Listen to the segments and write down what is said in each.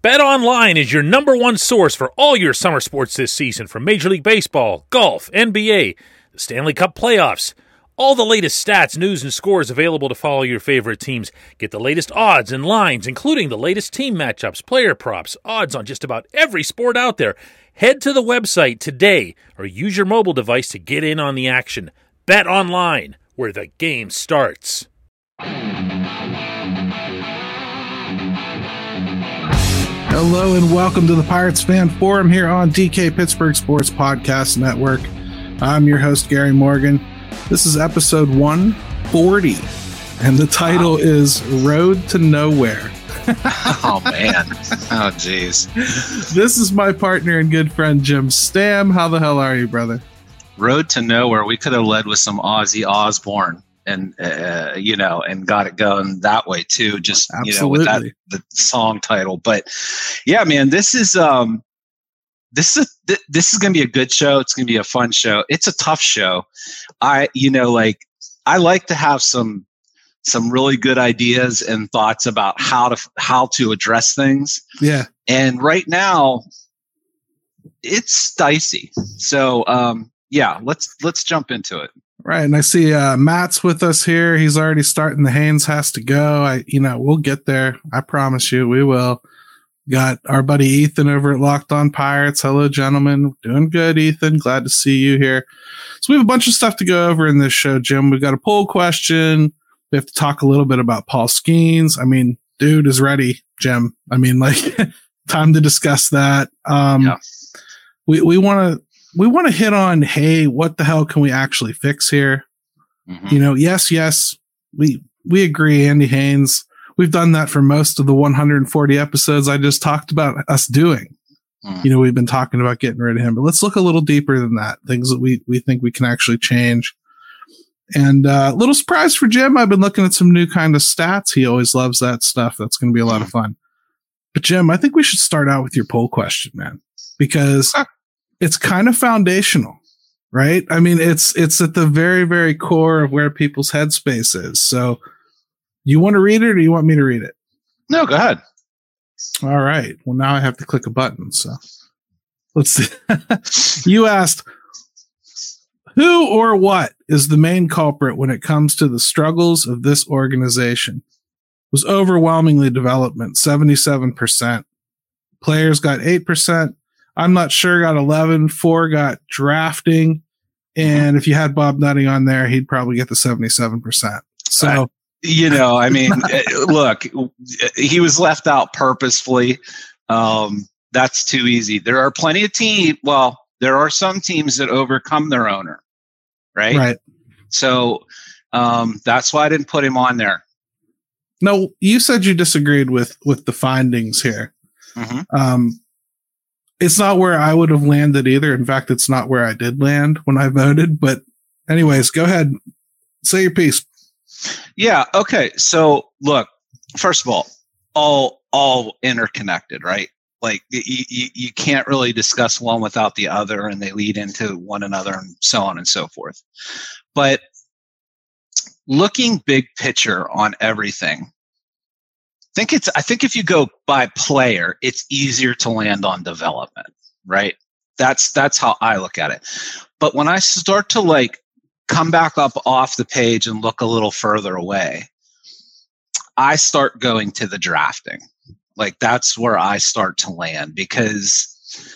BetOnline is your number one source for all your summer sports this season, from Major League Baseball, golf, NBA, the Stanley Cup playoffs. All the latest stats, news, and scores available to follow your favorite teams. Get the latest odds and lines, including the latest team matchups, player props, odds on just about every sport out there. Head to the website today or use your mobile device to get in on the action. BetOnline, where the game starts. Hello and welcome to the Pirates Fan Forum here on DK Pittsburgh Sports Podcast Network. I'm your host, Gary Morgan. This is episode 140, and the title is Road to Nowhere. Oh, man. Oh, jeez. This is my partner and good friend, Jim Stam. How the hell are you, brother? Road to Nowhere. We could have led with some Ozzy Osbourne and, and got it going that way, too. Just, Absolutely. With that, the song title. But, yeah, man, this is going to be a good show. It's going to be a fun show. It's a tough show. I like to have some really good ideas and thoughts about how to address things. Yeah. And right now it's dicey. So, let's jump into it. Right. And I see Matt's with us here. He's already starting the Haynes has to go. We'll get there. I promise you we will. Got our buddy Ethan over at Locked On Pirates. Hello, gentlemen. Doing good, Ethan. Glad to see you here. So we have a bunch of stuff to go over in this show, Jim. We've got a poll question. We have to talk a little bit about Paul Skeens. I mean, dude is ready, Jim. I mean, time to discuss that. We want to hit on, hey, what the hell can we actually fix here? Mm-hmm. Yes, we agree, Andy Haynes. We've done that for most of the 140 episodes I just talked about us doing. We've been talking about getting rid of him, but let's look a little deeper than that. Things that we think we can actually change. And a little surprise for Jim. I've been looking at some new kind of stats. He always loves that stuff. That's going to be a lot of fun. But Jim, I think we should start out with your poll question, man, because it's kind of foundational, right? I mean, it's at the very, very core of where people's headspace is. So, you want to read it or do you want me to read it? No, go ahead. All right. Well, now I have to click a button. So let's see. You asked, who or what is the main culprit when it comes to the struggles of this organization? It was overwhelmingly development, 77%. Players got 8%. I'm not sure got 11. 4 got drafting. And if you had Bob Nutting on there, he'd probably get the 77%. So, look, he was left out purposefully. That's too easy. There are plenty of teams. Well, there are some teams that overcome their owner, right? Right. So that's why I didn't put him on there. No, you said you disagreed with the findings here. Mm-hmm. It's not where I would have landed either. In fact, it's not where I did land when I voted. But anyways, go ahead. Say your piece. Yeah. Okay. So look, first of all interconnected, right? Like you can't really discuss one without the other, and they lead into one another and so on and so forth. But looking big picture on everything, I think if you go by player, it's easier to land on development, right? That's how I look at it. But when I start to come back up off the page and look a little further away, I start going to the drafting. That's where I start to land, because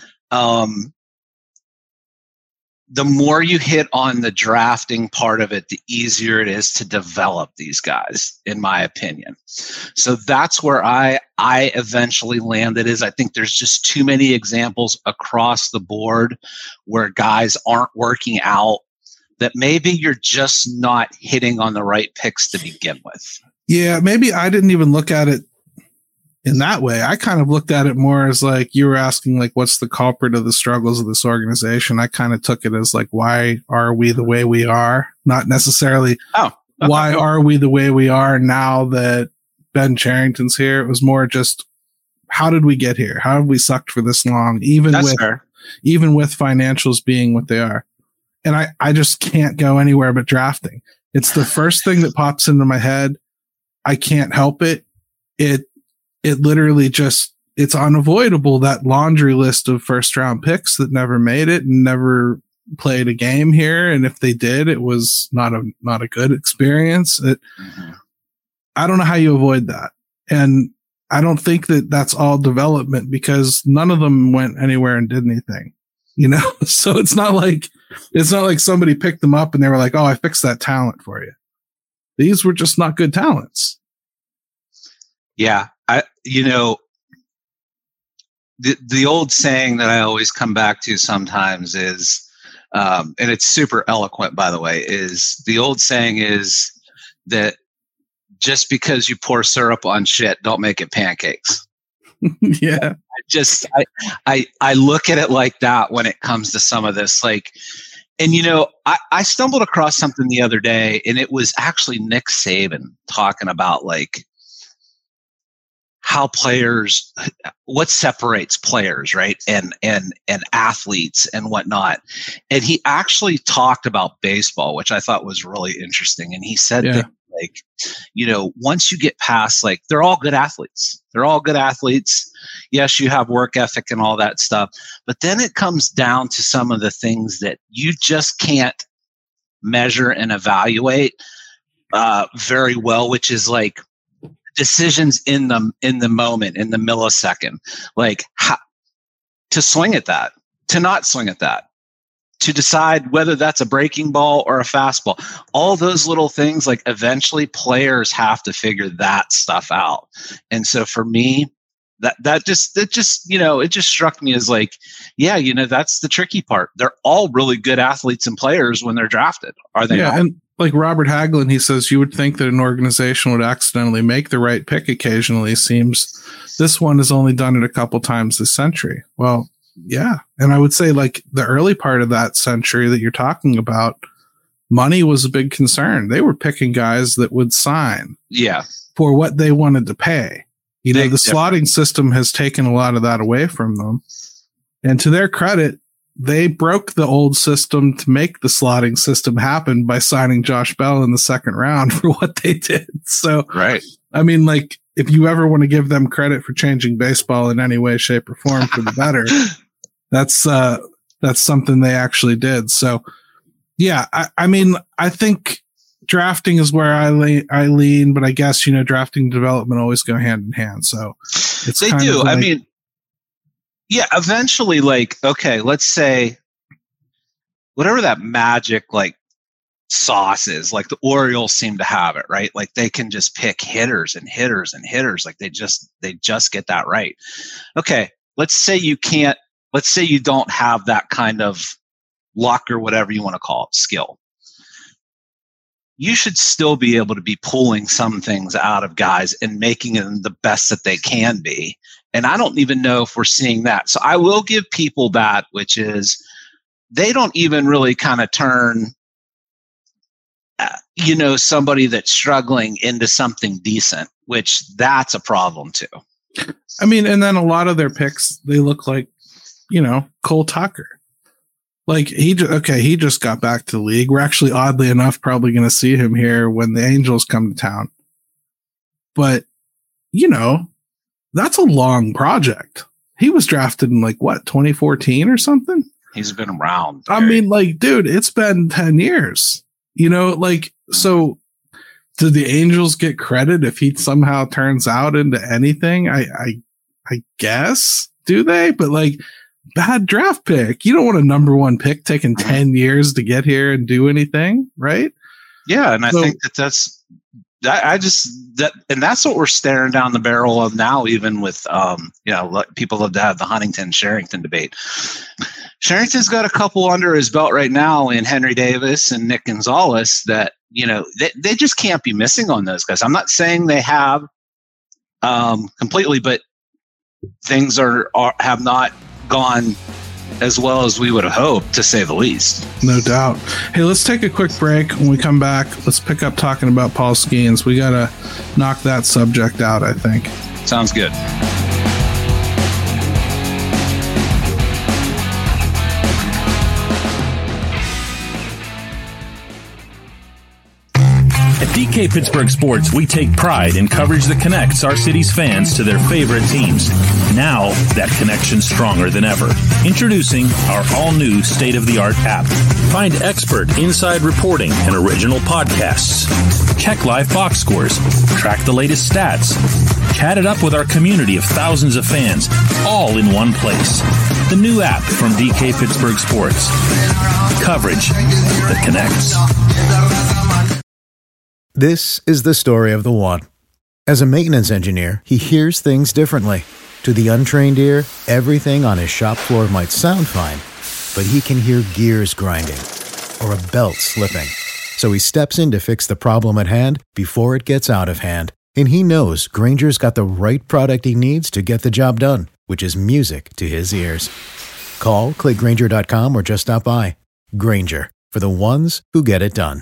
the more you hit on the drafting part of it, the easier it is to develop these guys, in my opinion. So that's where I eventually landed. I think there's just too many examples across the board where guys aren't working out, that maybe you're just not hitting on the right picks to begin with. Yeah, maybe I didn't even look at it in that way. I kind of looked at it more as you were asking, what's the culprit of the struggles of this organization? I kind of took it as why are we the way we are? Not necessarily why are we the way we are now that Ben Cherington's here. It was more just, how did we get here? How have we sucked for this long? Even with financials being what they are. And I just can't go anywhere but drafting. It's the first thing that pops into my head. I can't help it. It literally just it's unavoidable, that laundry list of first round picks that never made it and never played a game here. And if they did, it was not a good experience. I don't know how you avoid that. And I don't think that that's all development, because none of them went anywhere and did anything, so it's not like somebody picked them up and they were like, oh, I fixed that talent for you. These were just not good talents. Yeah. The old saying that I always come back to sometimes is, and it's super eloquent, by the way, is the old saying is that just because you pour syrup on shit, don't make it pancakes. Yeah. I look at it like that when it comes to some of this, and I stumbled across something the other day, and it was actually Nick Saban talking about how players, what separates players, right? And athletes and whatnot. And he actually talked about baseball, which I thought was really interesting. And he said that, once you get past, they're all good athletes. They're all good athletes. Yes, you have work ethic and all that stuff. But then it comes down to some of the things that you just can't measure and evaluate very well, which is decisions in the moment, in the millisecond, how to swing at that, to not swing at that, to decide whether that's a breaking ball or a fastball. All those little things, eventually players have to figure that stuff out. And so for me, it just struck me as that's the tricky part. They're all really good athletes and players when they're drafted, are they not? And Robert Hagelin, he says, you would think that an organization would accidentally make the right pick occasionally. Seems this one has only done it a couple times this century. Well, yeah. And I would say the early part of that century that you're talking about, money was a big concern. They were picking guys that would sign for what they wanted to pay. The slotting system has taken a lot of that away from them. And to their credit, they broke the old system to make the slotting system happen by signing Josh Bell in the second round for what they did. So, right. I mean, if you ever want to give them credit for changing baseball in any way, shape, or form for the better, that's something they actually did. So, yeah, I think drafting is where I lean, but I guess, drafting and development always go hand in hand. So they do. Yeah, eventually, okay, let's say whatever that magic sauce is, the Orioles seem to have it, right? They can just pick hitters and hitters and hitters. They just get that right. Okay, let's say you don't have that kind of luck or whatever you want to call it, skill. You should still be able to be pulling some things out of guys and making them the best that they can be. And I don't even know if we're seeing that. So I will give people that, which is they don't even really kind of turn, somebody that's struggling into something decent, which that's a problem too. And then a lot of their picks, they look like, Cole Tucker. He just got back to the league. We're actually, oddly enough, probably going to see him here when the Angels come to town. But, that's a long project. He was drafted in 2014 or something? He's been around. Dude, it's been 10 years. So do the Angels get credit if he somehow turns out into anything? I guess. Do they? But bad draft pick. You don't want a number one pick taking 10 years to get here and do anything, right? Yeah, and I think that's what we're staring down the barrel of now, even with people love to have the Huntington-Sherrington debate. Sherrington's got a couple under his belt right now in Henry Davis and Nick Gonzalez that, they just can't be missing on those guys. I'm not saying they have completely, but things have not gone as well as we would have hoped, to say the least. No doubt. Hey, let's take a quick break. When we come back, let's pick up talking about Paul Skeens. We got to knock that subject out, I think. Sounds good. At DK Pittsburgh Sports, we take pride in coverage that connects our city's fans to their favorite teams. Now, that connection's stronger than ever. Introducing our all-new state-of-the-art app. Find expert inside reporting and original podcasts. Check live box scores. Track the latest stats. Chat it up with our community of thousands of fans, all in one place. The new app from DK Pittsburgh Sports. Coverage that connects. This is the story of the one. As a maintenance engineer, he hears things differently. To the untrained ear, everything on his shop floor might sound fine, but he can hear gears grinding or a belt slipping. So he steps in to fix the problem at hand before it gets out of hand. And he knows Grainger's got the right product he needs to get the job done, which is music to his ears. Call, click Grainger.com, or just stop by. Grainger, for the ones who get it done.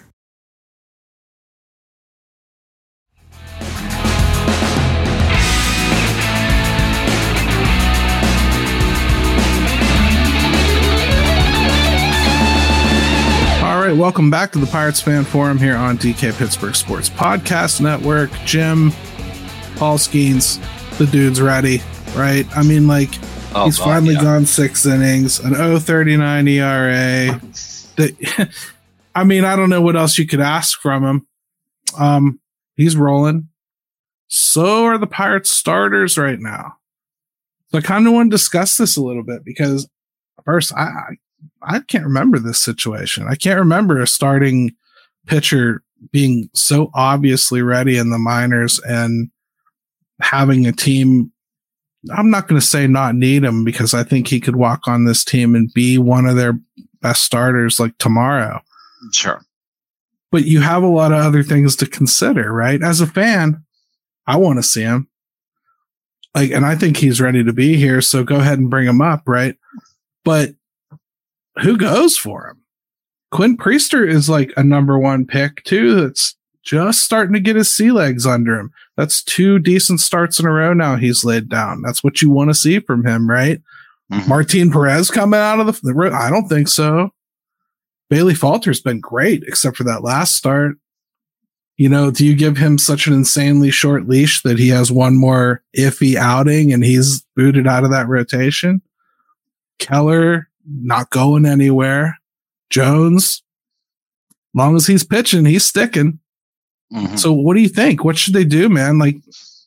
All right, welcome back to the Pirates Fan Forum here on DK Pittsburgh Sports Podcast Network. Jim, Paul Skeens, the dude's ready, right? I mean, like, he's finally gone 6 innings, an 0.39 ERA. I mean, I don't know what else you could ask from him. He's rolling. So are the Pirates starters right now. So I kind of want to discuss this a little bit because first, I can't remember this situation. I can't remember a starting pitcher being so obviously ready in the minors and having a team. I'm not going to say not need him because I think he could walk on this team and be one of their best starters like tomorrow. Sure. But you have a lot of other things to consider, right? As a fan, I want to see him. Like, and I think he's ready to be here. So go ahead and bring him up, right? But who goes for him? Quinn Priester is like a number 1 pick too. That's just starting to get his sea legs under him. That's 2 decent starts in a row now he's laid down. That's what you want to see from him, right? Mm-hmm. Martin Perez coming out of the I don't think so. Bailey Falter's been great, except for that last start. You know, do you give him such an insanely short leash that he has one more iffy outing and he's booted out of that rotation? Keller, not going anywhere. Jones, long as he's pitching, he's sticking. Mm-hmm. So what do you think? What should they do, man? Like,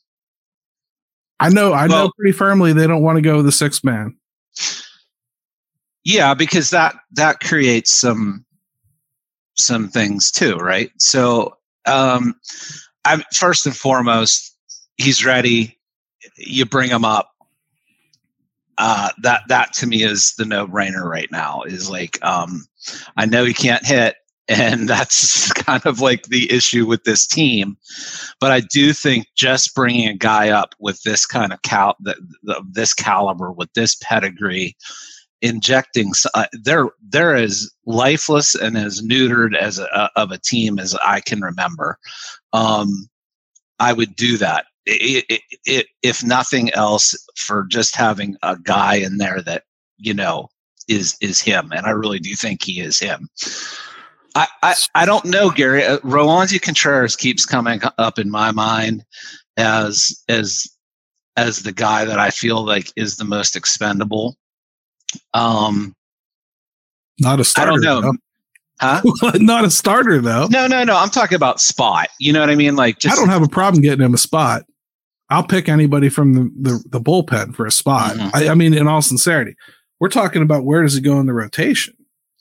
I know pretty firmly they don't want to go with the 6th man. Yeah, because that creates some things too, right? So, I'm first and foremost, he's ready. You bring him up. That to me is the no-brainer right now. Is like, I know he can't hit, and that's kind of like the issue with this team. But I do think just bringing a guy up with this kind of this caliber, with this pedigree, injecting they're as lifeless and as neutered as of a team as I can remember. I would do that. If nothing else, for just having a guy in there that, you know, is him. And I really do think he is him. I don't know, Gary. Roansy Contreras keeps coming up in my mind as the guy that I feel like is the most expendable. Not a starter. I don't know. Though. Huh? Not a starter, though. No. I'm talking about spot. You know what I mean? Like, I don't have a problem getting him a spot. I'll pick anybody from the bullpen for a spot. Mm-hmm. I mean, in all sincerity, we're talking about where does he go in the rotation?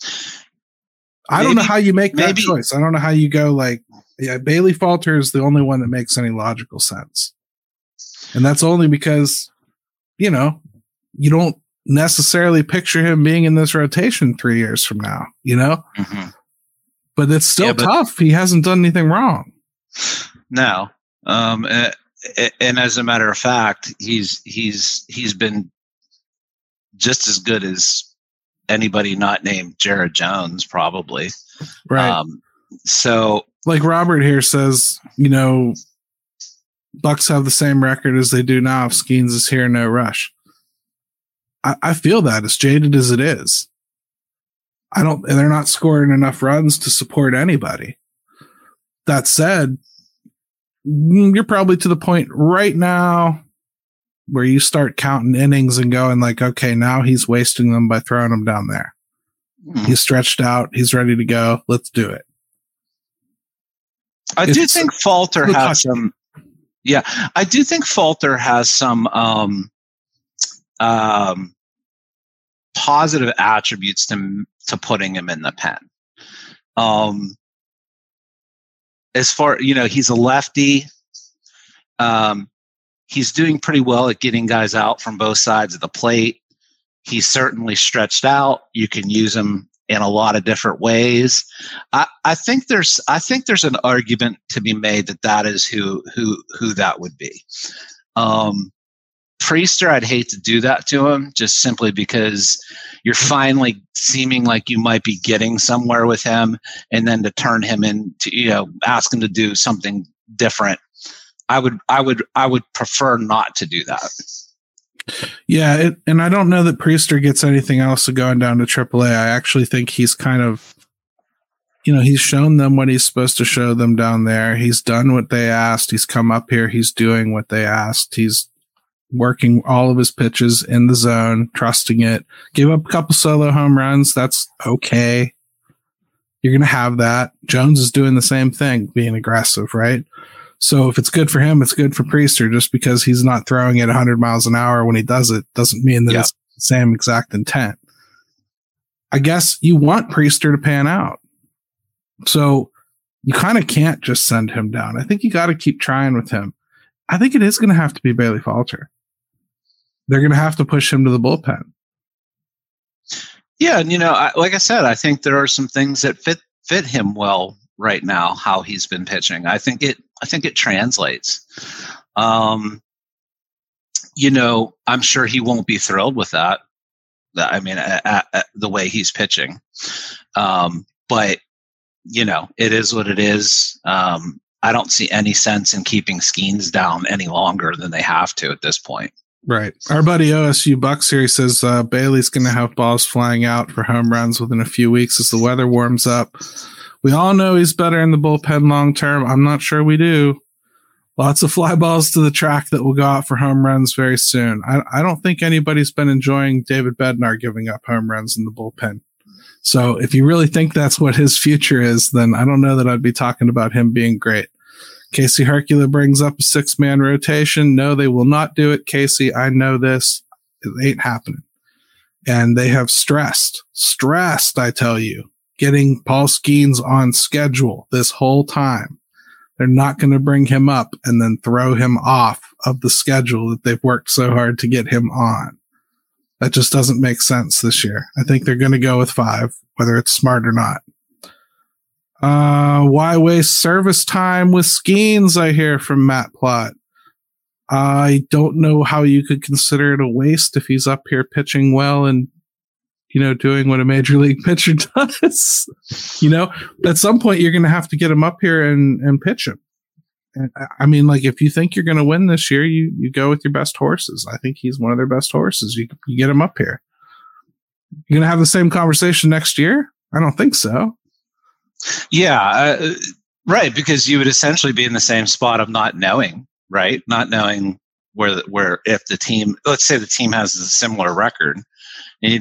I don't know how you make that choice. I don't know how you go like, Bailey Falter is the only one that makes any logical sense. And that's only because, you know, you don't necessarily picture him being in this rotation 3 years from now, you know? Mm-hmm. But it's still tough. He hasn't done anything wrong. No. And as a matter of fact, he's been just as good as anybody not named Jared Jones, probably. Right. So, like Robert here says, you know, Bucks have the same record as they do now. If Skeens is here, no rush. I feel that, as jaded as it is. They're not scoring enough runs to support anybody. That said, you're probably to the point right now where you start counting innings and going like, okay, now he's wasting them by throwing them down there. He's stretched out. He's ready to go. Let's do it. I do think Falter has some. Yeah, I do think Falter has some positive attributes to putting him in the pen. As far, he's a lefty. He's doing pretty well at getting guys out from both sides of the plate. He's certainly stretched out. You can use him in a lot of different ways. I think there's an argument to be made that is who that would be. Priester, I'd hate to do that to him just simply because you're finally seeming like you might be getting somewhere with him, and then to turn him into, ask him to do something different. I would prefer not to do that. Yeah, and I don't know that Priester gets anything else of going down to AAA. I actually think he's kind of, he's shown them what he's supposed to show them down there. He's done what they asked. He's come up here. He's doing what they asked. He's working all of his pitches in the zone, trusting it. Gave up a couple solo home runs. That's okay. You're going to have that. Jones is doing the same thing, being aggressive, right? So if it's good for him, it's good for Priester. Just because he's not throwing at 100 miles an hour when he does it doesn't mean that it's the same exact intent. I guess you want Priester to pan out. So you kind of can't just send him down. I think you got to keep trying with him. I think it is going to have to be Bailey Falter. They're going to have to push him to the bullpen. Yeah, and like I said, I think there are some things that fit him well right now. How he's been pitching, I think it translates. I'm sure he won't be thrilled with that. I mean, the way he's pitching, but it is what it is. I don't see any sense in keeping Skeens down any longer than they have to at this point. Right. Our buddy OSU Bucks here says Bailey's going to have balls flying out for home runs within a few weeks as the weather warms up. We all know he's better in the bullpen long term. I'm not sure we do. Lots of fly balls to the track that will go out for home runs very soon. I don't think anybody's been enjoying David Bednar giving up home runs in the bullpen. So if you really think that's what his future is, then I don't know that I'd be talking about him being great. Casey Hercula brings up a 6-man rotation. No, they will not do it, Casey. I know this. It ain't happening. And they have stressed, I tell you, getting Paul Skeens on schedule this whole time. They're not going to bring him up and then throw him off of the schedule that they've worked so hard to get him on. That just doesn't make sense this year. I think they're going to go with 5, whether it's smart or not. Why waste service time with Skeens, I hear from Matt Plott. I don't know how you could consider it a waste if he's up here pitching well and, doing what a major league pitcher does. At some point you're going to have to get him up here and pitch him. And, I mean, like, if you think you're going to win this year, you go with your best horses. I think he's one of their best horses. You get him up here. You're going to have the same conversation next year? I don't think so. Yeah, right. Because you would essentially be in the same spot of not knowing, right? Not knowing where if the team, let's say the team has a similar record, and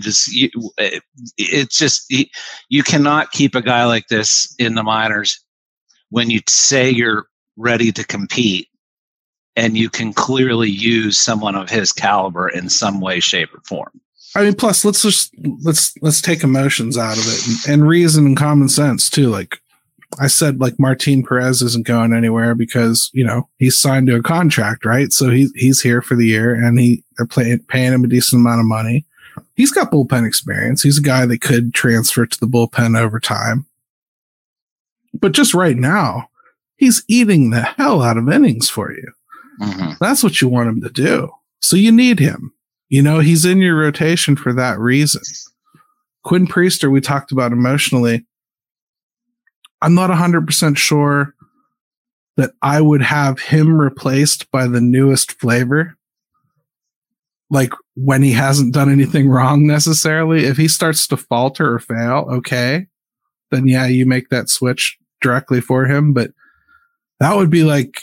you cannot keep a guy like this in the minors when you say you're ready to compete, and you can clearly use someone of his caliber in some way, shape, or form. I mean, plus let's take emotions out of it and reason and common sense too. Like I said, like Martin Perez isn't going anywhere because, he's signed to a contract, right? So he's here for the year and they're paying him a decent amount of money. He's got bullpen experience. He's a guy that could transfer to the bullpen over time. But just right now, he's eating the hell out of innings for you. Mm-hmm. That's what you want him to do. So you need him. He's in your rotation for that reason. Quinn Priester, we talked about emotionally. I'm not 100% sure that I would have him replaced by the newest flavor. Like when he hasn't done anything wrong necessarily. If he starts to falter or fail, okay, then yeah, you make that switch directly for him. But that would be like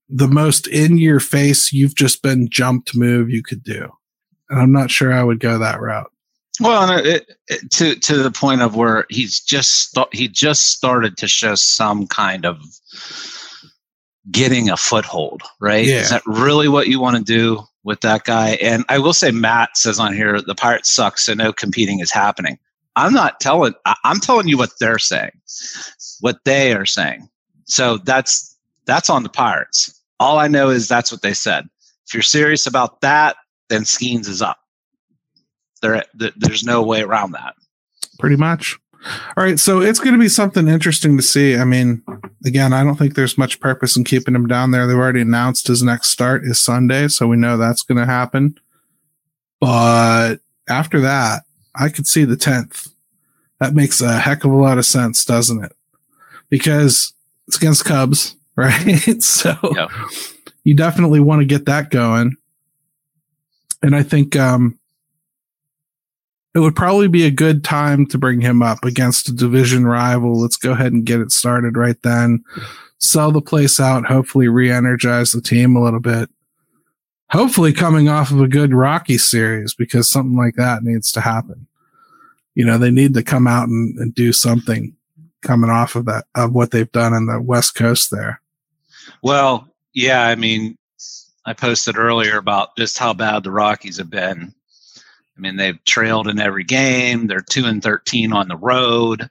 the most in your face, you've just been jumped move you could do. And I'm not sure I would go that route. Well, to the point of where he just started to show some kind of getting a foothold, right? Yeah. Is that really what you want to do with that guy? And I will say, Matt says on here, the Pirates suck, so no competing is happening. I'm telling you what they're saying, what they are saying. So that's on the Pirates. All I know is that's what they said. If you're serious about that, then Skeens is up. There's no way around that. Pretty much. All right, so it's going to be something interesting to see. I mean, again, I don't think there's much purpose in keeping him down there. They've already announced his next start is Sunday, so we know that's going to happen. But after that, I could see the 10th. That makes a heck of a lot of sense, doesn't it? Because it's against Cubs, right? So yeah. You definitely want to get that going. And I think it would probably be a good time to bring him up against a division rival. Let's go ahead and get it started right then. Sell the place out, hopefully re-energize the team a little bit. Hopefully coming off of a good Rocky series, because something like that needs to happen. You know, they need to come out and do something coming off of that, of what they've done in the West Coast there. Well, yeah, I mean, I posted earlier about just how bad the Rockies have been. I mean, they've trailed in every game. They're 2-13 on the road.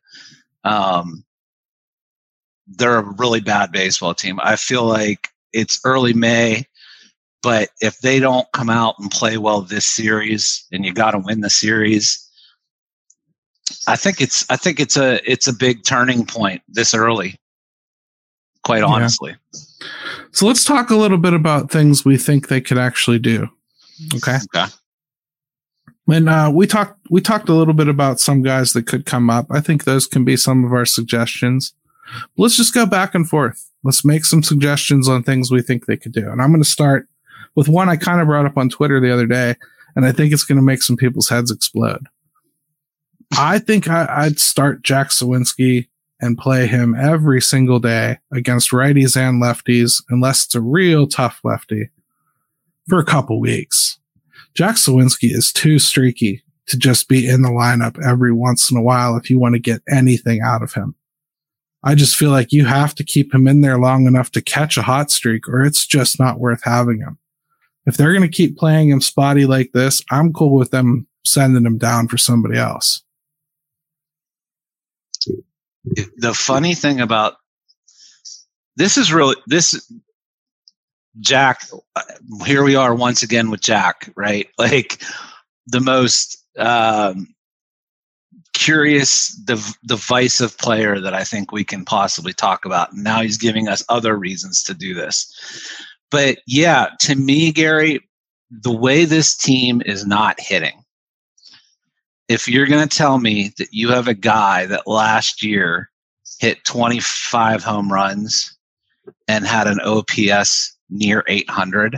They're a really bad baseball team. I feel like it's early May, but if they don't come out and play well this series, and you got to win the series, I think it's a big turning point this early. Quite honestly. Yeah. So let's talk a little bit about things we think they could actually do. Okay. And we talked a little bit about some guys that could come up. I think those can be some of our suggestions. Let's just go back and forth. Let's make some suggestions on things we think they could do. And I'm going to start with one I kind of brought up on Twitter the other day, and I think it's going to make some people's heads explode. I think I'd start Jack Suwinski and play him every single day against righties and lefties, unless it's a real tough lefty, for a couple weeks. Jack Suwinski is too streaky to just be in the lineup every once in a while if you want to get anything out of him. I just feel like you have to keep him in there long enough to catch a hot streak, or it's just not worth having him. If they're going to keep playing him spotty like this, I'm cool with them sending him down for somebody else. The funny thing about this, Jack, here we are once again with Jack, right? Like the most curious, divisive player that I think we can possibly talk about. And now he's giving us other reasons to do this. But yeah, to me, Gary, the way this team is not hitting, if you're going to tell me that you have a guy that last year hit 25 home runs and had an OPS near 800,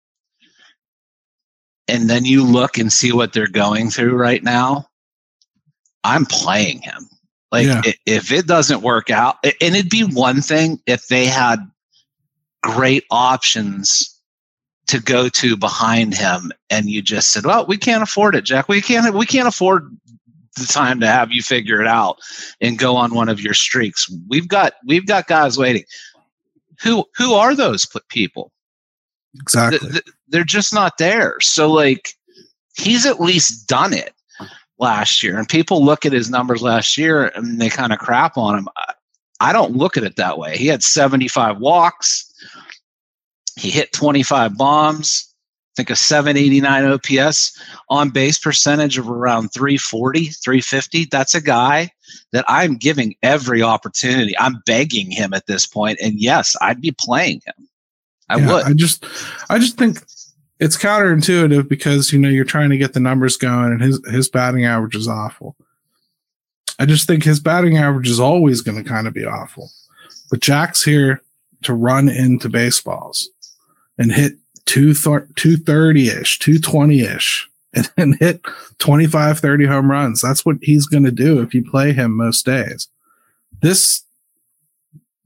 and then you look and see what they're going through right now, I'm playing him. If it doesn't work out, and it'd be one thing if they had great options to go to behind him, and you just said, well, we can't afford it, Jack. We can't afford the time to have you figure it out and go on one of your streaks. We've got guys waiting. Who are those people? Exactly. They're just not there. So like, he's at least done it last year, and people look at his numbers last year and they kind of crap on him. I don't look at it that way. He had 75 walks. He hit 25 bombs, I think a 789 OPS, on base percentage of around 340, 350. That's a guy that I'm giving every opportunity. I'm begging him at this point. And yes, I'd be playing him. I would. I just think it's counterintuitive because, you know, you're trying to get the numbers going, and his batting average is awful. I just think his batting average is always going to kind of be awful. But Jack's here to run into baseballs and hit 230-ish, 220-ish, and hit 25, 30 home runs. That's what he's going to do if you play him most days. This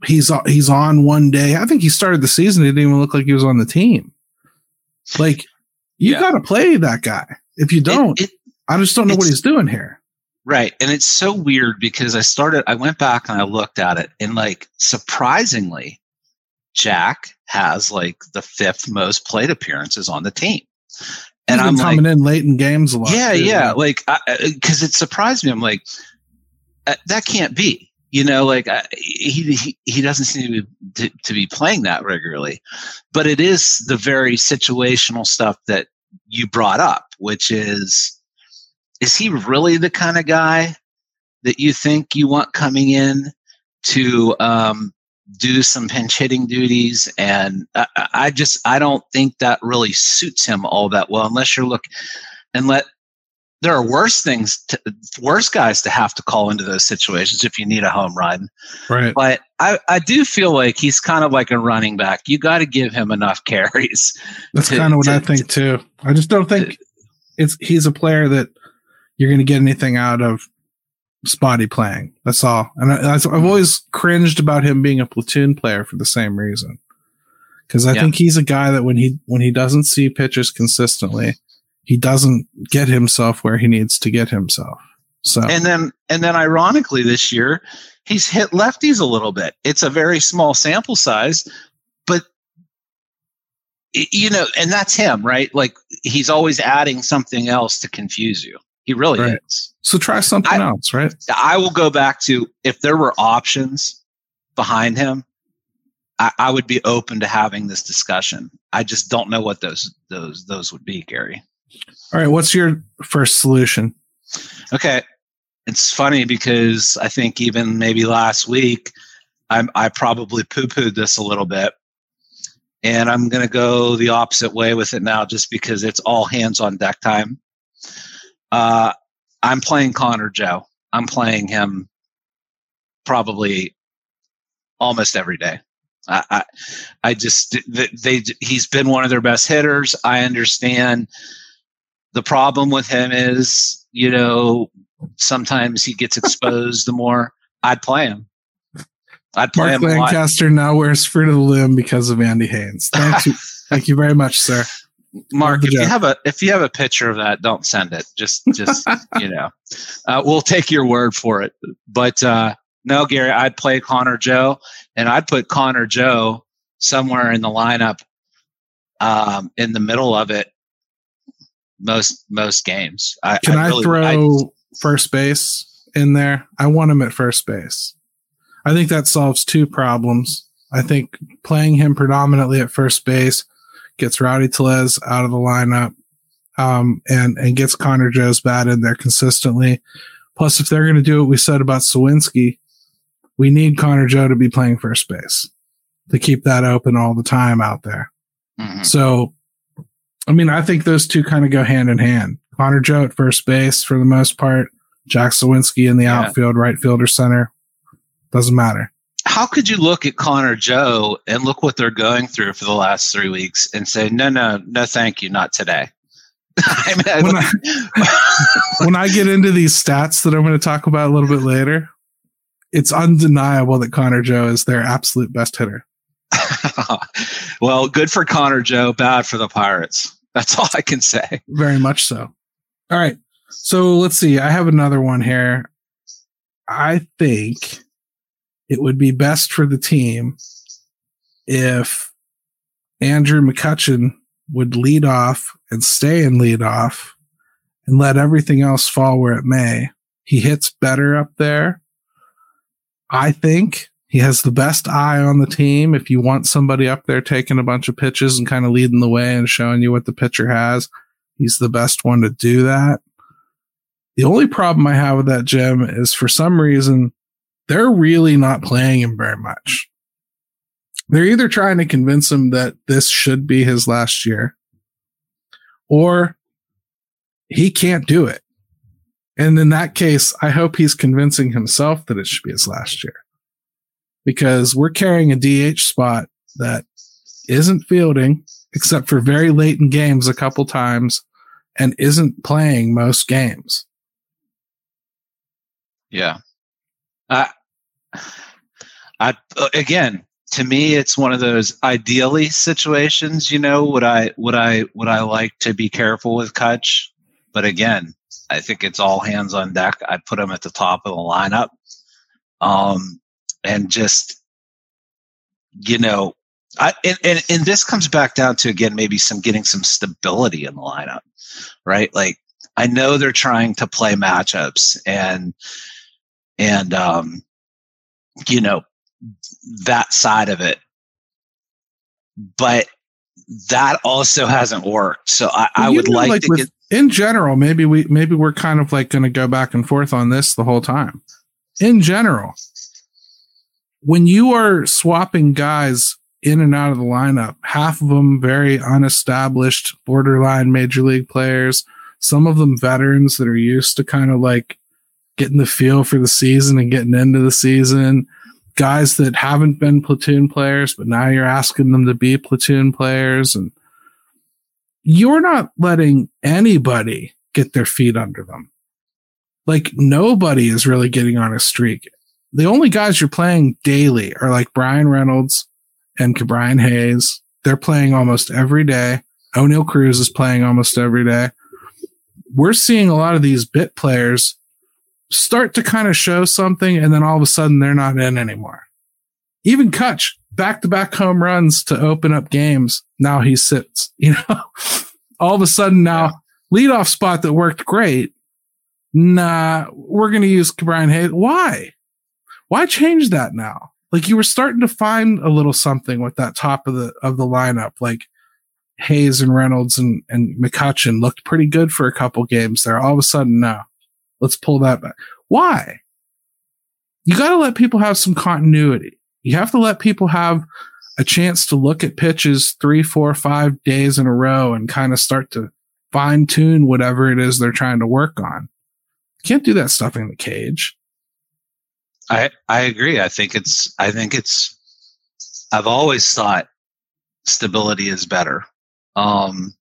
he's on one day. I think he started the season. He didn't even look like he was on the team. Like, you got to play that guy. If you don't, I just don't know what he's doing here. Right. And it's so weird because I went back and I looked at it, and like, surprisingly, Jack has like the 5th most plate appearances on the team. And I'm coming in late in games a lot. Yeah. Too, yeah. Like, cause it surprised me. I'm like, that can't be, like he doesn't seem to be playing that regularly, but it is the very situational stuff that you brought up, which is he really the kind of guy that you think you want coming in to, do some pinch hitting duties? And I don't think that really suits him all that well, unless there are worse guys to have to call into those situations if you need a home run. Right. But I do feel like he's kind of like a running back. You got to give him enough carries. That's kind of what I think too. I just don't think he's a player that you're going to get anything out of spotty playing. That's all. And I've always cringed about him being a platoon player for the same reason. Because I think he's a guy that when he doesn't see pitches consistently, he doesn't get himself where he needs to get himself. So and then ironically this year he's hit lefties a little bit. It's a very small sample size, but and that's him, right? Like, he's always adding something else to confuse you. He really is. So try something else, right? I will go back to, if there were options behind him, I would be open to having this discussion. I just don't know what those would be, Gary. All right, what's your first solution? Okay, it's funny because I think even maybe last week I probably poo-pooed this a little bit, and I'm going to go the opposite way with it now, just because it's all hands on deck time. I'm playing Connor Joe. I'm playing him probably almost every day. He's been one of their best hitters. I understand the problem with him is, sometimes he gets exposed the more. I'd play him. Mark Lancaster now wears fruit of the loom because of Andy Haynes. Thank you. Thank you very much, sir. Mark, if you have a picture of that, don't send it. Just we'll take your word for it. But no, Gary, I'd play Connor Joe, and I'd put Connor Joe somewhere in the lineup, in the middle of it, most games. Can I throw first base in there? I want him at first base. I think that solves two problems. I think playing him predominantly at first base gets Rowdy Tellez out of the lineup, and gets Connor Joe's bat in there consistently. Plus, if they're going to do what we said about Sawinski, we need Connor Joe to be playing first base to keep that open all the time out there. Mm-hmm. So, I think those two kind of go hand in hand. Connor Joe at first base for the most part, Jack Sawinski in the outfield, right field or center. Doesn't matter. How could you look at Connor Joe and look what they're going through for the last 3 weeks and say, no, thank you, not today? When I get into these stats that I'm going to talk about a little bit later, it's undeniable that Connor Joe is their absolute best hitter. Well, good for Connor Joe, bad for the Pirates. That's all I can say. Very much so. All right. So let's see. I have another one here. I think it would be best for the team if Andrew McCutchen would lead off and stay in lead off and let everything else fall where it may. He hits better up there. I think he has the best eye on the team. If you want somebody up there taking a bunch of pitches and kind of leading the way and showing you what the pitcher has, he's the best one to do that. The only problem I have with that, Jim, is for some reason, they're really not playing him very much. They're either trying to convince him that this should be his last year, or he can't do it. And in that case, I hope he's convincing himself that it should be his last year, because we're carrying a DH spot that isn't fielding except for very late in games a couple times and isn't playing most games. Yeah. Again, to me, it's one of those ideally situations. Would I like to be careful with Kutch? But again, I think it's all hands on deck. I'd put him at the top of the lineup, and just and this comes back down to, again, maybe getting some stability in the lineup, right? Like, I know they're trying to play matchups and that side of it, but that also hasn't worked. So I would like to get, in general, maybe we're kind of like going to go back and forth on this the whole time. In general, when you are swapping guys in and out of the lineup, half of them very unestablished, borderline major league players, some of them veterans that are used to kind of like getting the feel for the season and getting into the season, guys that haven't been platoon players, but now you're asking them to be platoon players, and you're not letting anybody get their feet under them. Like, nobody is really getting on a streak. The only guys you're playing daily are like Brian Reynolds and Ke'Bryan Hayes. They're playing almost every day. O'Neal Cruz is playing almost every day. We're seeing a lot of these bit players start to kind of show something, and then all of a sudden they're not in anymore. Even Kutch, back-to-back home runs to open up games. Now he sits, all of a sudden now, leadoff spot that worked great. Nah, we're going to use Ke'Bryan Hayes. Why change that now? Like, you were starting to find a little something with that top of the lineup. Like, Hayes and Reynolds and McCutchen looked pretty good for a couple games there. All of a sudden, no. Let's pull that back. Why? You got to let people have some continuity. You have to let people have a chance to look at pitches 3, 4, 5 days in a row and kind of start to fine tune whatever it is they're trying to work on. You can't do that stuff in the cage. I agree. I've always thought stability is better. And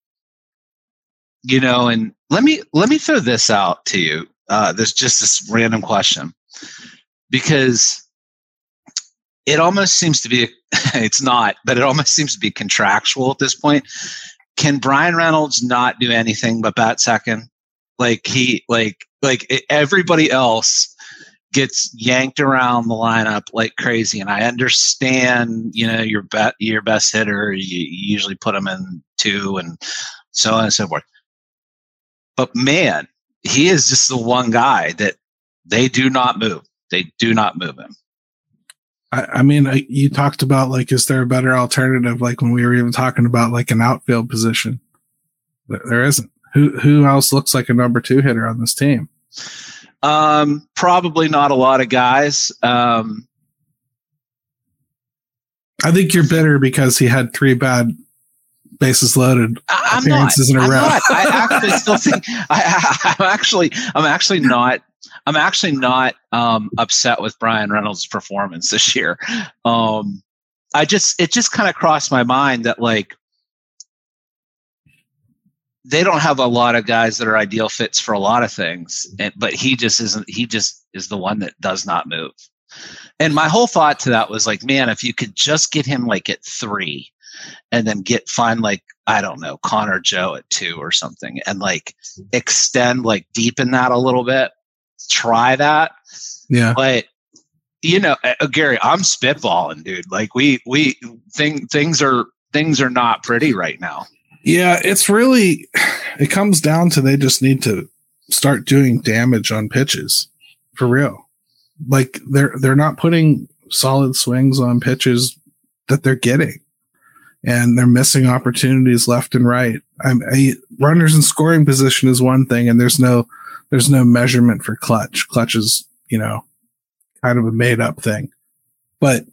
let me throw this out to you. There's just this random question, because it almost seems to be, it's not, but it almost seems to be contractual at this point. Can Brian Reynolds not do anything but bat second? Like, everybody else gets yanked around the lineup like crazy. And I understand, your best hitter, you usually put him in 2 and so on and so forth. But man, he is just the one guy that they do not move. They do not move him. I mean, you talked about, like, is there a better alternative? Like, when we were even talking about like an outfield position, there isn't. Who else looks like a number 2 hitter on this team? Probably not a lot of guys. I think you're bitter because he had 3 bad bases loaded appearances in a row. I actually still think I'm actually not upset with Brian Reynolds' performance this year. It just kind of crossed my mind that, like, they don't have a lot of guys that are ideal fits for a lot of things, but he just isn't. He just is the one that does not move. And my whole thought to that was like, man, if you could just get him like at 3, and then find like, I don't know, Connor Joe at 2 or something, and like extend, like, deepen that a little bit. Try that. Yeah. But Gary, I'm spitballing, dude. Like, things are not pretty right now. Yeah, it comes down to they just need to start doing damage on pitches for real. Like, they're not putting solid swings on pitches that they're getting, and they're missing opportunities left and right. Runners in scoring position is one thing, and there's no measurement for clutch. Clutch is, kind of a made up thing, but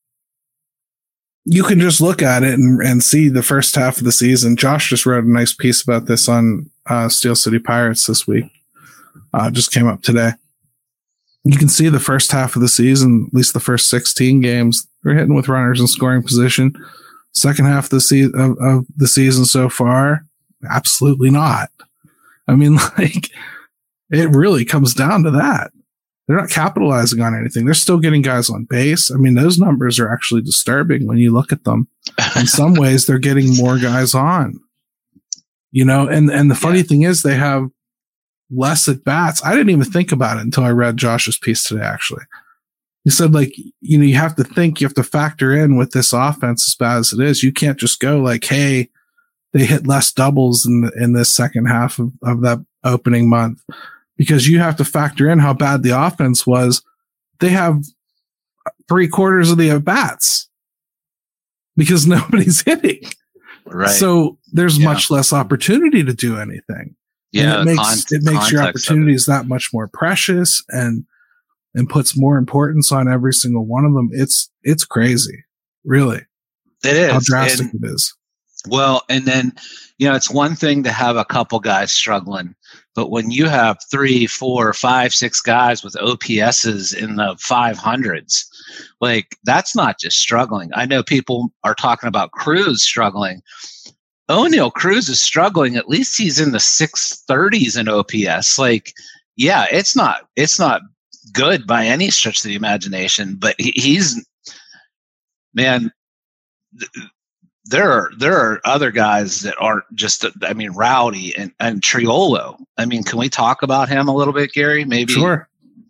you can just look at it and see the first half of the season. Josh just wrote a nice piece about this on Steel City Pirates this week. Just came up today. You can see the first half of the season, at least the first 16 games, they're hitting with runners in scoring position. Second half of the season so far, absolutely not. I mean, like, it really comes down to that. they're not capitalizing on anything. They're still getting guys on base. I mean, those numbers are actually disturbing when you look at them. In some ways, they're getting more guys on. And the funny thing is they have less at bats. I didn't even think about it until I read Josh's piece today, actually. He said, you have to think, you have to factor in with this offense as bad as it is. You can't just go hey, they hit less doubles in this second half of that opening month, because you have to factor in how bad the offense was. They have 3/4 of the at bats because nobody's hitting. Right. So there's much less opportunity to do anything. Yeah. And it makes your opportunities that much more precious and puts more importance on every single one of them. It's crazy. Really. It is. How drastic it is. Well, and then, it's one thing to have a couple guys struggling, but when you have 3, 4, 5, 6 guys with OPSs in the 500s, that's not just struggling. I know people are talking about Cruz struggling. O'Neill Cruz is struggling. At least he's in the 630s in OPS. It's not good by any stretch of the imagination, but he's, man, there are other guys that aren't just, Rowdy and Triolo. Can we talk about him a little bit, Gary? Maybe. Sure.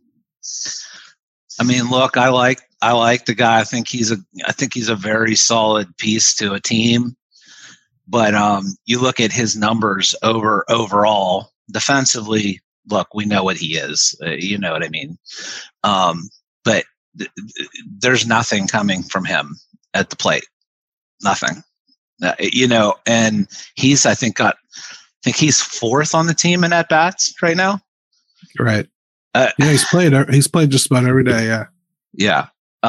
Look, I like the guy. I think he's a very solid piece to a team. But you look at his numbers overall defensively. Look, we know what he is. You know what I mean. But there's nothing coming from him at the plate. Nothing. And he's, I think he's 4th on the team in at bats right now. Right. He's played just about every day. Yeah. Yeah.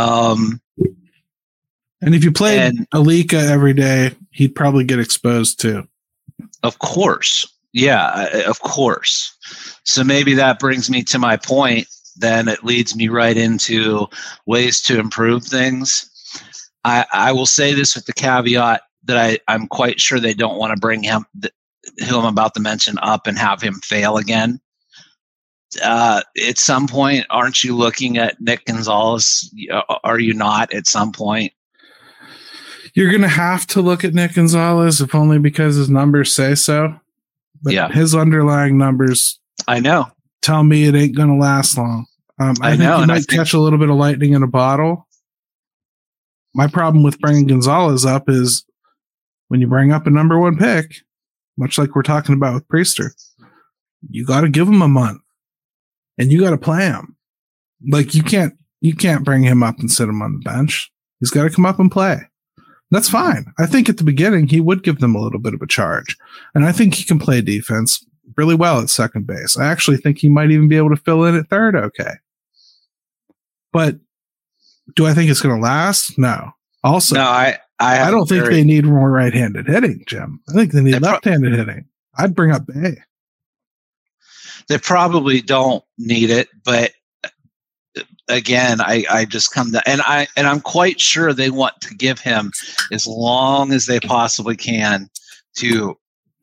And if you played Alika every day, he'd probably get exposed too. Of course. Yeah, of course. So maybe that brings me to my point. Then it leads me right into ways to improve things. I will say this with the caveat that I'm quite sure they don't want to bring him, who I'm about to mention, up and have him fail again. At some point, aren't you looking at Nick Gonzalez? Are you not at some point? You're going to have to look at Nick Gonzalez, if only because his numbers say so. But his underlying numbers, I know, tell me it ain't going to last long. I think he might catch a little bit of lightning in a bottle. My problem with bringing Gonzalez up is when you bring up a number 1 pick, much like we're talking about with Priester, you got to give him a month and you got to play him. You can't bring him up and sit him on the bench. He's got to come up and play. That's fine. I think at the beginning he would give them a little bit of a charge, and I think he can play defense really well at second base. I actually think he might even be able to fill in at third. Okay. But do I think it's going to last? No. Also, no, I don't think they need more right-handed hitting, Jim. I think they need left-handed hitting. I'd bring up Bay. They probably don't need it, but again, I just come to, and I'm quite sure they want to give him as long as they possibly can to,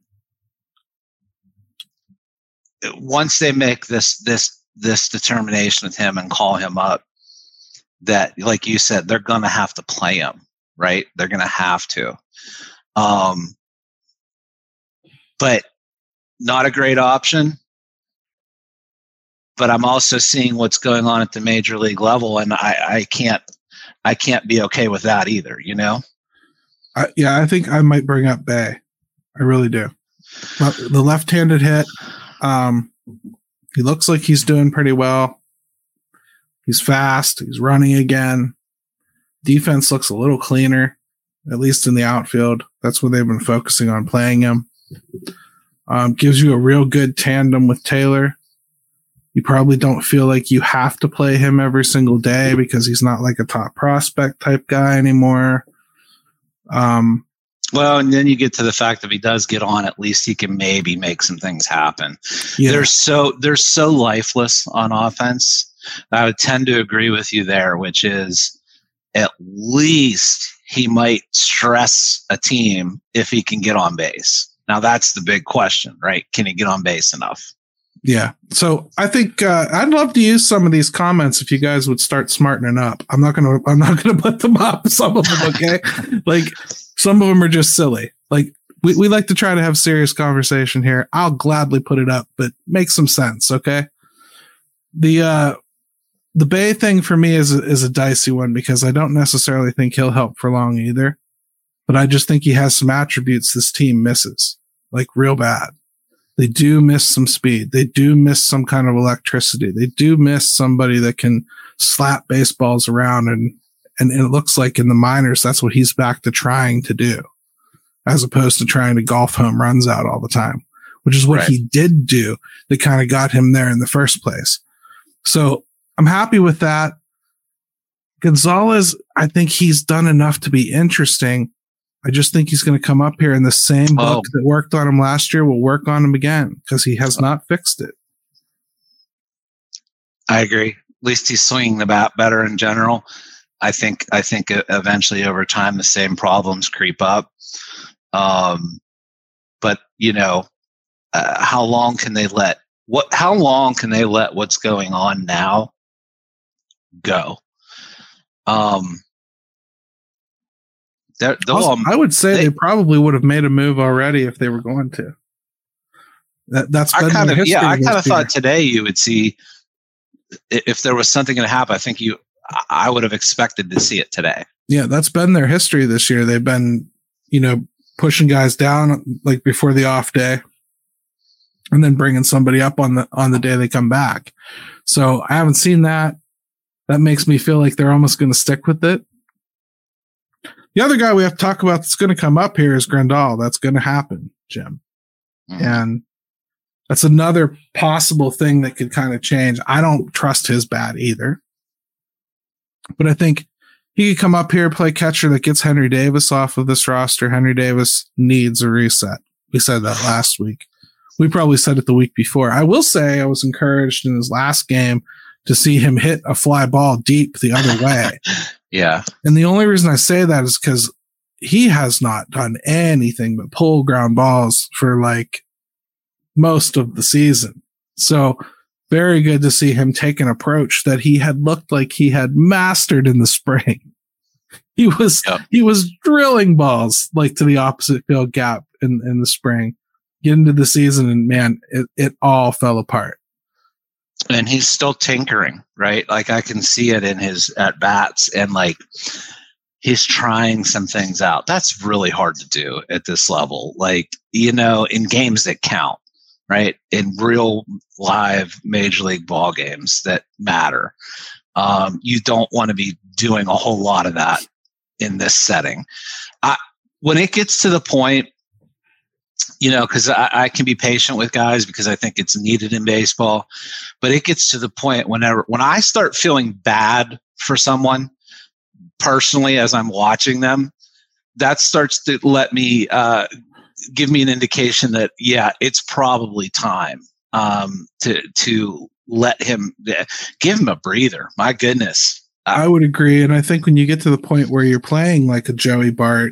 once they make this determination with him and call him up, that, like you said, they're going to have to play him, right? They're going to have to. But not a great option. But I'm also seeing what's going on at the major league level, and I can't be okay with that either, I think I might bring up Bay. I really do. But the left-handed hit, he looks like he's doing pretty well. He's fast. He's running again. Defense looks a little cleaner, at least in the outfield. That's where they've been focusing on playing him. Gives you a real good tandem with Taylor. You probably don't feel like you have to play him every single day because he's not like a top prospect type guy anymore. Well, and then you get to the fact that if he does get on, at least he can maybe make some things happen. Yeah. They're so lifeless on offense. I would tend to agree with you there, which is at least he might stress a team if he can get on base. Now that's the big question, right? Can he get on base enough? Yeah. So I think I'd love to use some of these comments if you guys would start smartening up. I'm not gonna put them up. Some of them, okay? Like some of them are just silly. Like we like to try to have serious conversation here. I'll gladly put it up, but make some sense, okay? The Bay thing for me is a dicey one because I don't necessarily think he'll help for long either. But I just think he has some attributes this team misses, like real bad. They do miss some speed. They do miss some kind of electricity. They do miss somebody that can slap baseballs around. And it looks like in the minors, that's what he's back to trying to do, as opposed to trying to golf home runs out all the time, which is what he did do that kind of got him there in the first place. So I'm happy with that. Gonzalez, I think he's done enough to be interesting. I just think he's going to come up here in the same book that worked on him last year will work on him again because he has not fixed it. I agree. At least he's swinging the bat better in general. I think eventually over time the same problems creep up. But how long can they let what's going on now go? I would say they probably would have made a move already if they were going to. That's been I kind of thought today you would see if there was something going to happen. I would have expected to see it today. Yeah, that's been their history this year. They've been, pushing guys down like before the off day, and then bringing somebody up on the day they come back. So I haven't seen that. That makes me feel like they're almost going to stick with it. The other guy we have to talk about that's going to come up here is Grandal. That's going to happen, Jim. Mm-hmm. And that's another possible thing that could kind of change. I don't trust his bat either. But I think he could come up here, play catcher that gets Henry Davis off of this roster. Henry Davis needs a reset. We said that last week. We probably said it the week before. I will say I was encouraged in his last game to see him hit a fly ball deep the other way. Yeah. And the only reason I say that is because he has not done anything but pull ground balls for like most of the season. So very good to see him take an approach that he had looked like he had mastered in the spring. He was drilling balls like to the opposite field gap in the spring, get into the season, and man, it all fell apart. And he's still tinkering, right? Like I can see it in his at bats, and like he's trying some things out. That's really hard to do at this level. Like, in games that count, right? In real live major league ball games that matter. You don't want to be doing a whole lot of that in this setting. When it gets to the point, because I can be patient with guys because I think it's needed in baseball, but it gets to the point when I start feeling bad for someone personally as I'm watching them, that starts to let me give me an indication that it's probably time to let him give him a breather. My goodness, I would agree, and I think when you get to the point where you're playing like a Joey Bart,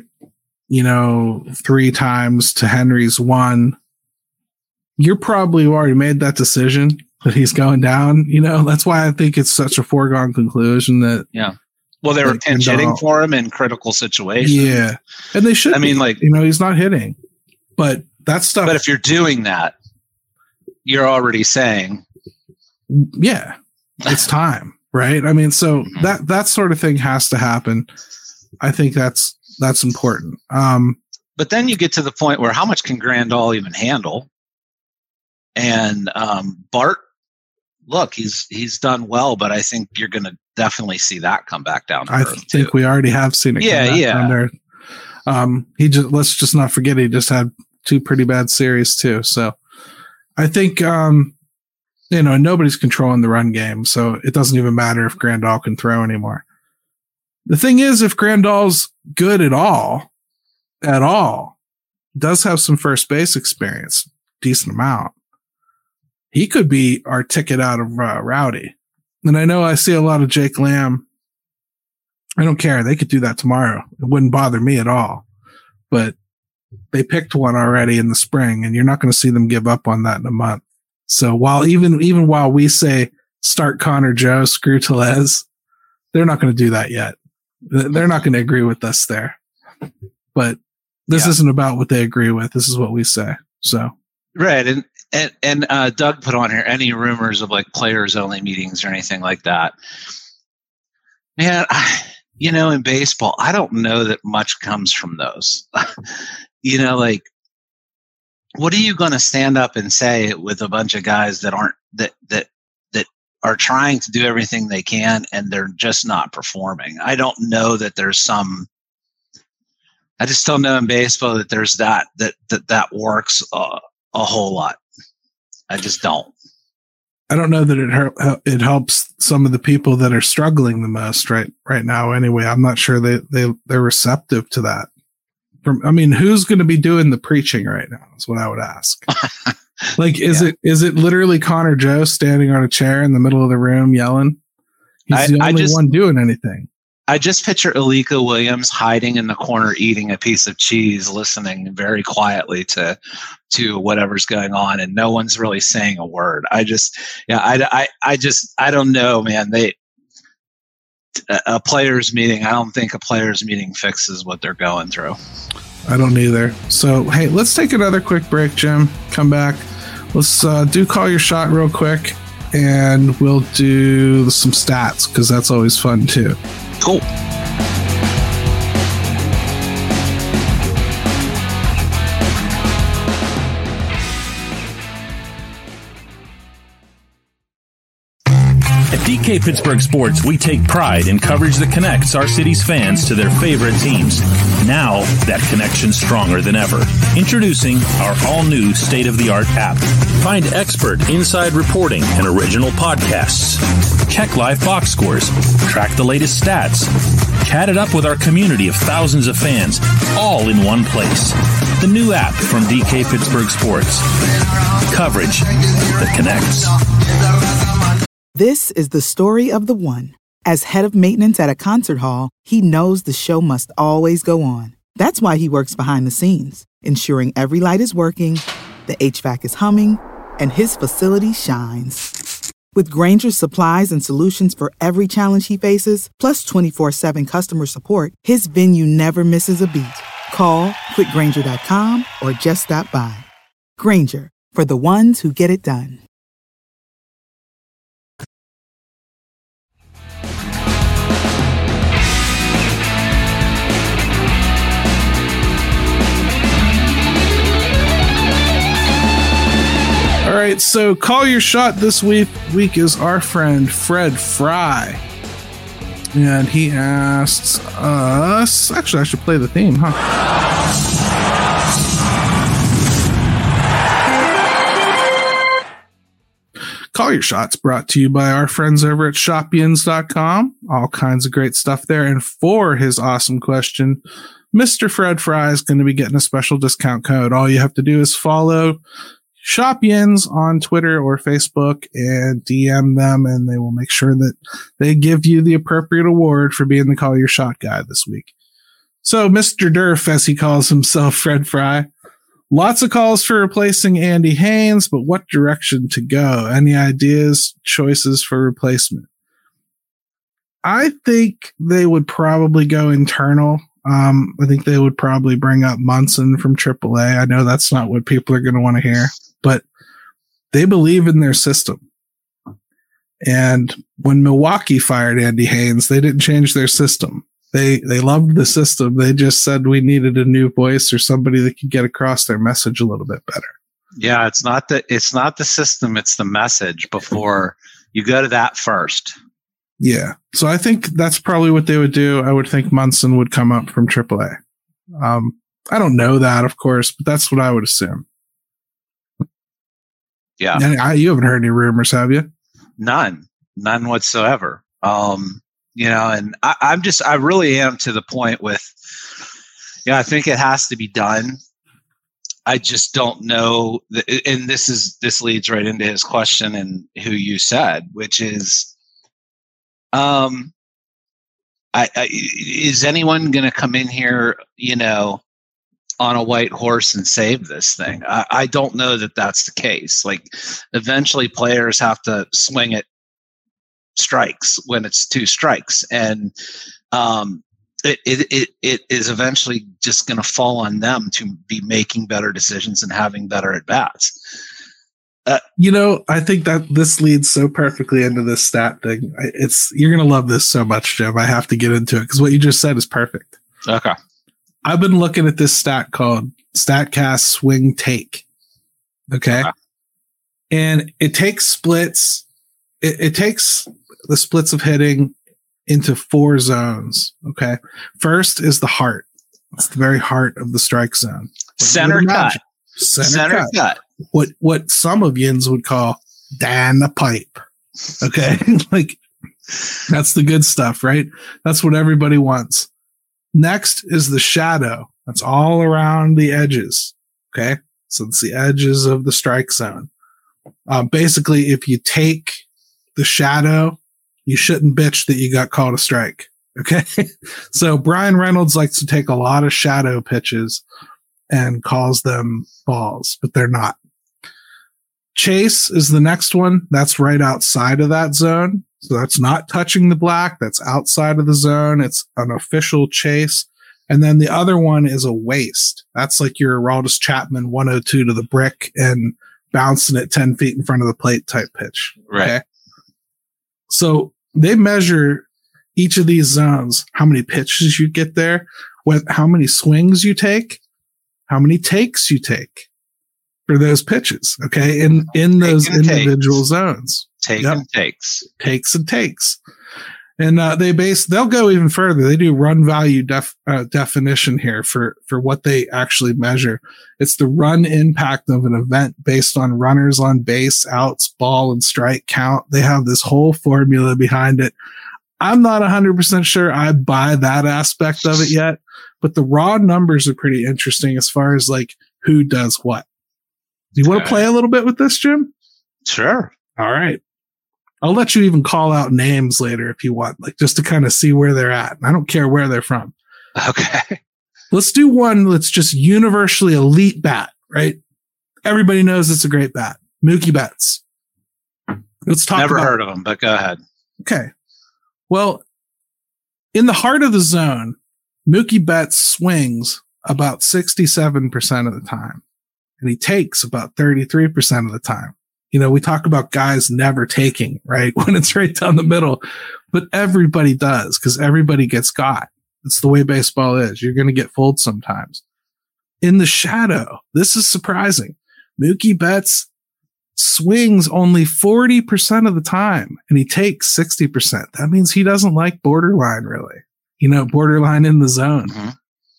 3 times to Henry's 1, you're probably already made that decision that he's going down. That's why I think it's such a foregone conclusion that. Yeah. Well, they were pinch hitting for him in critical situations. Yeah. And they should. I mean, he's not hitting, but that stuff. But if you're doing that, you're already saying, yeah, it's time. Right. I mean, so that sort of thing has to happen. I think that's important. But then you get to the point where how much can Grandal even handle? And Bart, look, he's done well, but I think you're going to definitely see that come back down to earth. I think we already have seen it come back down to earth. Let's just not forget he just had 2 pretty bad series too. So I think nobody's controlling the run game, so it doesn't even matter if Grandal can throw anymore. The thing is, if Grandal's good at all, does have some first base experience, decent amount, he could be our ticket out of Rowdy. And I know I see a lot of Jake Lamb. I don't care. They could do that tomorrow. It wouldn't bother me at all. But they picked one already in the spring, and you're not going to see them give up on that in a month. So even while we say start Connor Joe, screw Tellez, they're not going to do that yet. They're not going to agree with us there. But this isn't about what they agree with. This is what we say. So right, and Doug put on here any rumors of like players only meetings or anything like that. Man, in baseball, I don't know that much comes from those. Like, what are you going to stand up and say with a bunch of guys that aren't that are trying to do everything they can and they're just not performing? I don't know that there's some. I just don't know in baseball that there's that works a whole lot. I just don't. I don't know that it helps some of the people that are struggling the most right now. Anyway, I'm not sure they're receptive to that. Who's going to be doing the preaching right now is what I would ask. Like, is it literally Connor Joe standing on a chair in the middle of the room yelling? He's the only one doing anything. I just picture Alika Williams hiding in the corner, eating a piece of cheese, listening very quietly to whatever's going on, and no one's really saying a word. I don't know, man. A players meeting. I don't think a players meeting fixes what they're going through. I don't either. So, hey, let's take another quick break, Jim. Come back. Let's do Call Your Shot real quick, and we'll do some stats because that's always fun too. Cool. At DK Pittsburgh Sports, we take pride in coverage that connects our city's fans to their favorite teams. Now, that connection's stronger than ever. Introducing our all-new state-of-the-art app. Find expert inside reporting and original podcasts. Check live box scores. Track the latest stats. Chat it up with our community of thousands of fans, all in one place. The new app from DK Pittsburgh Sports. Coverage that connects. This is the story of the one. As head of maintenance at a concert hall, he knows the show must always go on. That's why he works behind the scenes, ensuring every light is working, the HVAC is humming, and his facility shines. With Grainger's supplies and solutions for every challenge he faces, plus 24/7 customer support, his venue never misses a beat. Call quickgrainger.com or just stop by. Grainger, for the ones who get it done. All right, so Call Your Shot this week is our friend Fred Fry. And he asks us... Actually, I should play the theme, huh? Call Your Shot's brought to you by our friends over at Shopyins.com. All kinds of great stuff there. And for his awesome question, Mr. Fred Fry is going to be getting a special discount code. All you have to do is follow Shopyins on Twitter or Facebook and DM them, and they will make sure that they give you the appropriate award for being the Call Your Shot guy this week. So Mr. Durf, as he calls himself, Fred Fry, lots of calls for replacing Andy Haynes, but what direction to go? Any ideas, choices for replacement? I think they would probably go internal. I think they would probably bring up Munson from AAA. I know that's not what people are going to want to hear, but they believe in their system. And when Milwaukee fired Andy Haynes, they didn't change their system. They loved the system. They just said we needed a new voice or somebody that could get across their message a little bit better. Yeah, it's not the system, it's the message before you go to that first. Yeah. So I think that's probably what they would do. I would think Munson would come up from AAA. I don't know that, of course, but that's what I would assume. Yeah. And you haven't heard any rumors, have you? None whatsoever. And I really am to the point with, I think it has to be done. I just don't know. And this leads right into his question and who you said, which is, is anyone going to come in here, on a white horse and save this thing. I don't know that that's the case. Like, eventually players have to swing at strikes when it's 2 strikes, and it is eventually just going to fall on them to be making better decisions and having better at bats. I think that this leads so perfectly into this stat thing. You're going to love this so much, Jim. I have to get into it because what you just said is perfect. Okay. I've been looking at this stat called StatCast Swing Take. Okay. And it takes splits. It takes the splits of hitting into 4 zones. Okay. First is the heart. It's the very heart of the strike zone. Center cut. Center cut. What some of yins would call Dan the pipe. Okay. Like, that's the good stuff, right? That's what everybody wants. Next is the shadow. That's all around the edges. Okay. So it's the edges of the strike zone. Basically, if you take the shadow, you shouldn't bitch that you got called a strike. Okay. So Brian Reynolds likes to take a lot of shadow pitches and calls them balls, but they're not. Chase is the next one. That's right outside of that zone. So that's not touching the black. That's outside of the zone. It's an official chase. And then the other one is a waste. That's like your Aroldis Chapman 102 to the brick and bouncing it 10 feet in front of the plate type pitch. Right. Okay? So they measure each of these zones, how many pitches you get there, how many swings you take, how many takes you take for those pitches. Okay. In those individual zones. Takes. Takes and takes. And they'll go even further. They do run value definition here for what they actually measure. It's the run impact of an event based on runners on base, outs, ball, and strike count. They have this whole formula behind it. I'm not 100% sure I buy that aspect of it yet, but the raw numbers are pretty interesting as far as like who does what. Do you want to play a little bit with this, Jim? Sure. All right. I'll let you even call out names later if you want, like just to kind of see where they're at. I don't care where they're from. Okay. Let's do one that's just universally elite bat, right? Everybody knows it's a great bat. Mookie Betts. Let's talk Never heard of him, but go ahead. Okay. Well, in the heart of the zone, Mookie Betts swings about 67% of the time, and he takes about 33% of the time. We talk about guys never taking, right? When it's right down the middle, but everybody does because everybody gets got. It's the way baseball is. You're going to get fooled sometimes. In the shadow, this is surprising. Mookie Betts swings only 40% of the time and he takes 60%. That means he doesn't like borderline really, borderline in the zone. Mm-hmm.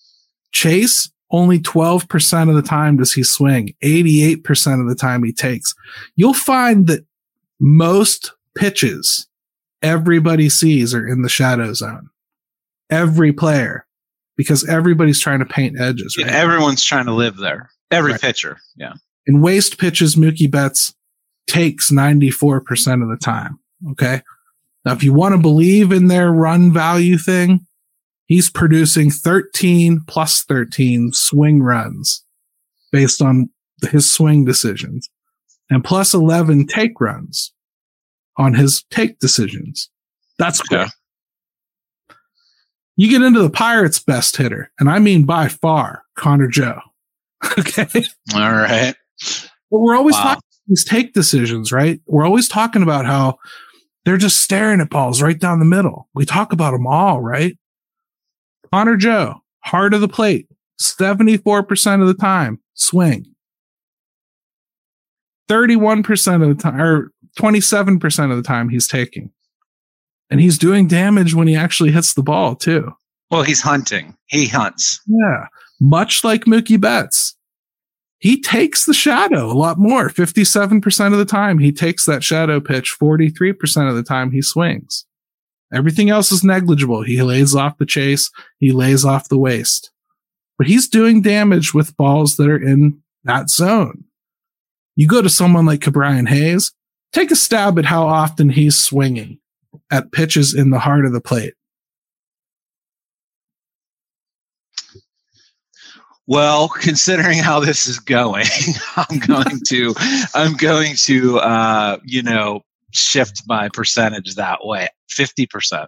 Chase, only 12% of the time does he swing. 88% of the time he takes. You'll find that most pitches everybody sees are in the shadow zone. Every player, because everybody's trying to paint edges. Right? Yeah, everyone's trying to live there. Every pitcher. Yeah. In waste pitches, Mookie Betts takes 94% of the time. Okay. Now, if you want to believe in their run value thing, he's producing 13 plus 13 swing runs based on his swing decisions and plus 11 take runs on his take decisions. That's good. Okay. You get into the Pirates' best hitter, and I mean by far, Connor Joe. Okay. All right. But we're always talking about these take decisions, right? We're always talking about how they're just staring at balls right down the middle. We talk about them all, right? Connor Joe, heart of the plate, 74% of the time, swing. 31% of the time, or 27% of the time he's taking. And he's doing damage when he actually hits the ball, too. Well, he's hunting. He hunts. Yeah. Much like Mookie Betts. He takes the shadow a lot more. 57% of the time he takes that shadow pitch. 43% of the time he swings. Everything else is negligible. He lays off the chase. He lays off the waste. But he's doing damage with balls that are in that zone. You go to someone like Ke'Bryan Hayes, take a stab at how often he's swinging at pitches in the heart of the plate. Well, considering how this is going, I'm going to shift my percentage that way. 50%.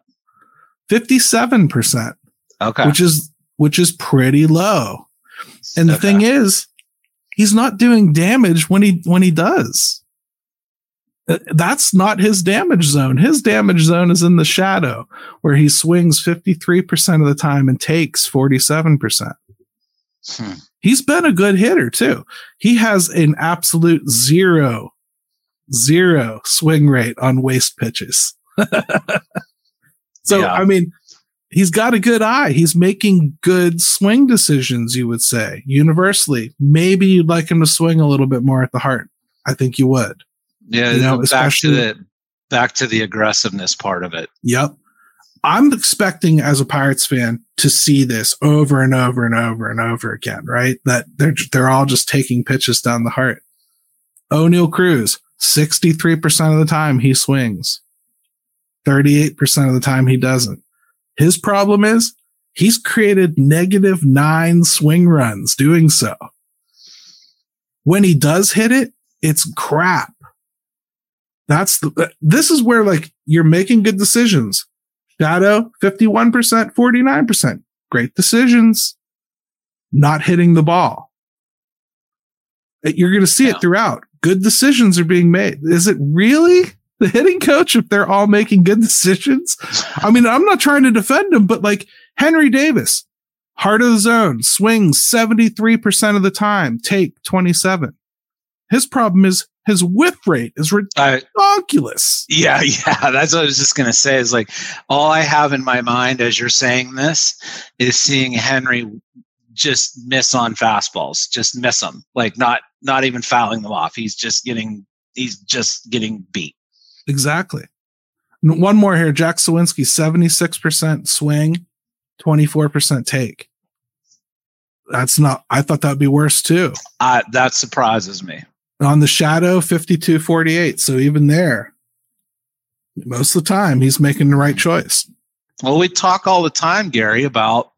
57%. Okay. Which is pretty low. And the thing is, he's not doing damage when he does. That's not his damage zone. His damage zone is in the shadow, where he swings 53% of the time and takes 47%. He's been a good hitter too. He has an absolute zero swing rate on waste pitches. So, yeah. I mean, he's got a good eye. He's making good swing decisions, you would say. Universally, maybe you'd like him to swing a little bit more at the heart. I think you would. Yeah, back to the aggressiveness part of it. Yep. I'm expecting, as a Pirates fan, to see this over and over and over and over again, right? That they're all just taking pitches down the heart. O'Neal Cruz, 63% of the time he swings. 38% of the time he doesn't. His problem is he's created -9 swing runs doing so. When he does hit it, it's crap. This is where, like, you're making good decisions. Shadow, 51%, 49%. Great decisions. Not hitting the ball. You're going to see it throughout. Good decisions are being made. Is it really the hitting coach if they're all making good decisions? I mean, I'm not trying to defend him, but like Henry Davis, heart of the zone, swings 73% of the time, take 27. His problem is his whiff rate is ridiculous. Yeah. That's what I was just going to say, is like, all I have in my mind as you're saying this is seeing Henry just miss on fastballs, just miss them, like not even fouling them off. He's just getting beat. Exactly. One more here. Jack Sawinski, 76% swing, 24% take. I thought that'd be worse too. That surprises me. On the shadow, 52-48. So even there, most of the time, he's making the right choice. Well, we talk all the time, Gary, about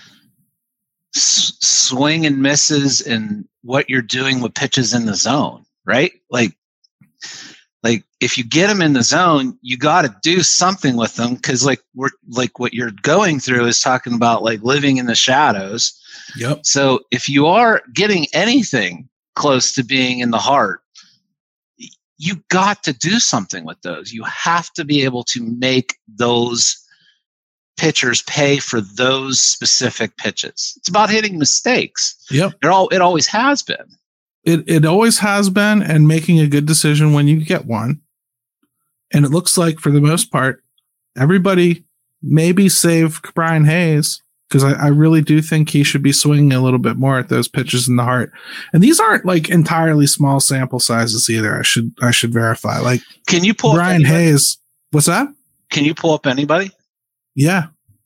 swing and misses and what you're doing with pitches in the zone, right? Like if you get them in the zone, you got to do something with them, because what you're going through is talking about like living in the shadows. Yep. So if you are getting anything close to being in the heart, you got to do something with those. You have to be able to make those pitchers pay for those specific pitches. It's about hitting mistakes. Yep. It always has been. It always has been, and making a good decision when you get one. And it looks like, for the most part, everybody, maybe save Brian Hayes, because I really do think he should be swinging a little bit more at those pitches in the heart. And these aren't like entirely small sample sizes either. I should verify. Like, can you pull Brian Hayes? What's that? Can you pull up anybody? Yeah.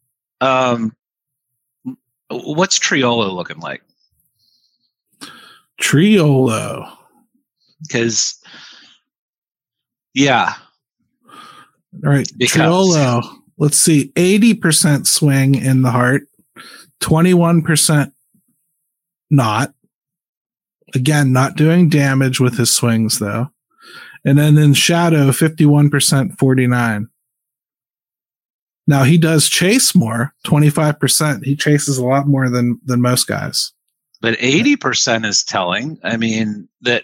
What's Triolo looking like? Triolo. Because, yeah. All right. Triolo. Let's see. 80% swing in the heart. 21% not. Again, not doing damage with his swings, though. And then in shadow, 51%, 49. Now, he does chase more, 25%. He chases a lot more than most guys. But 80% is telling. I mean, that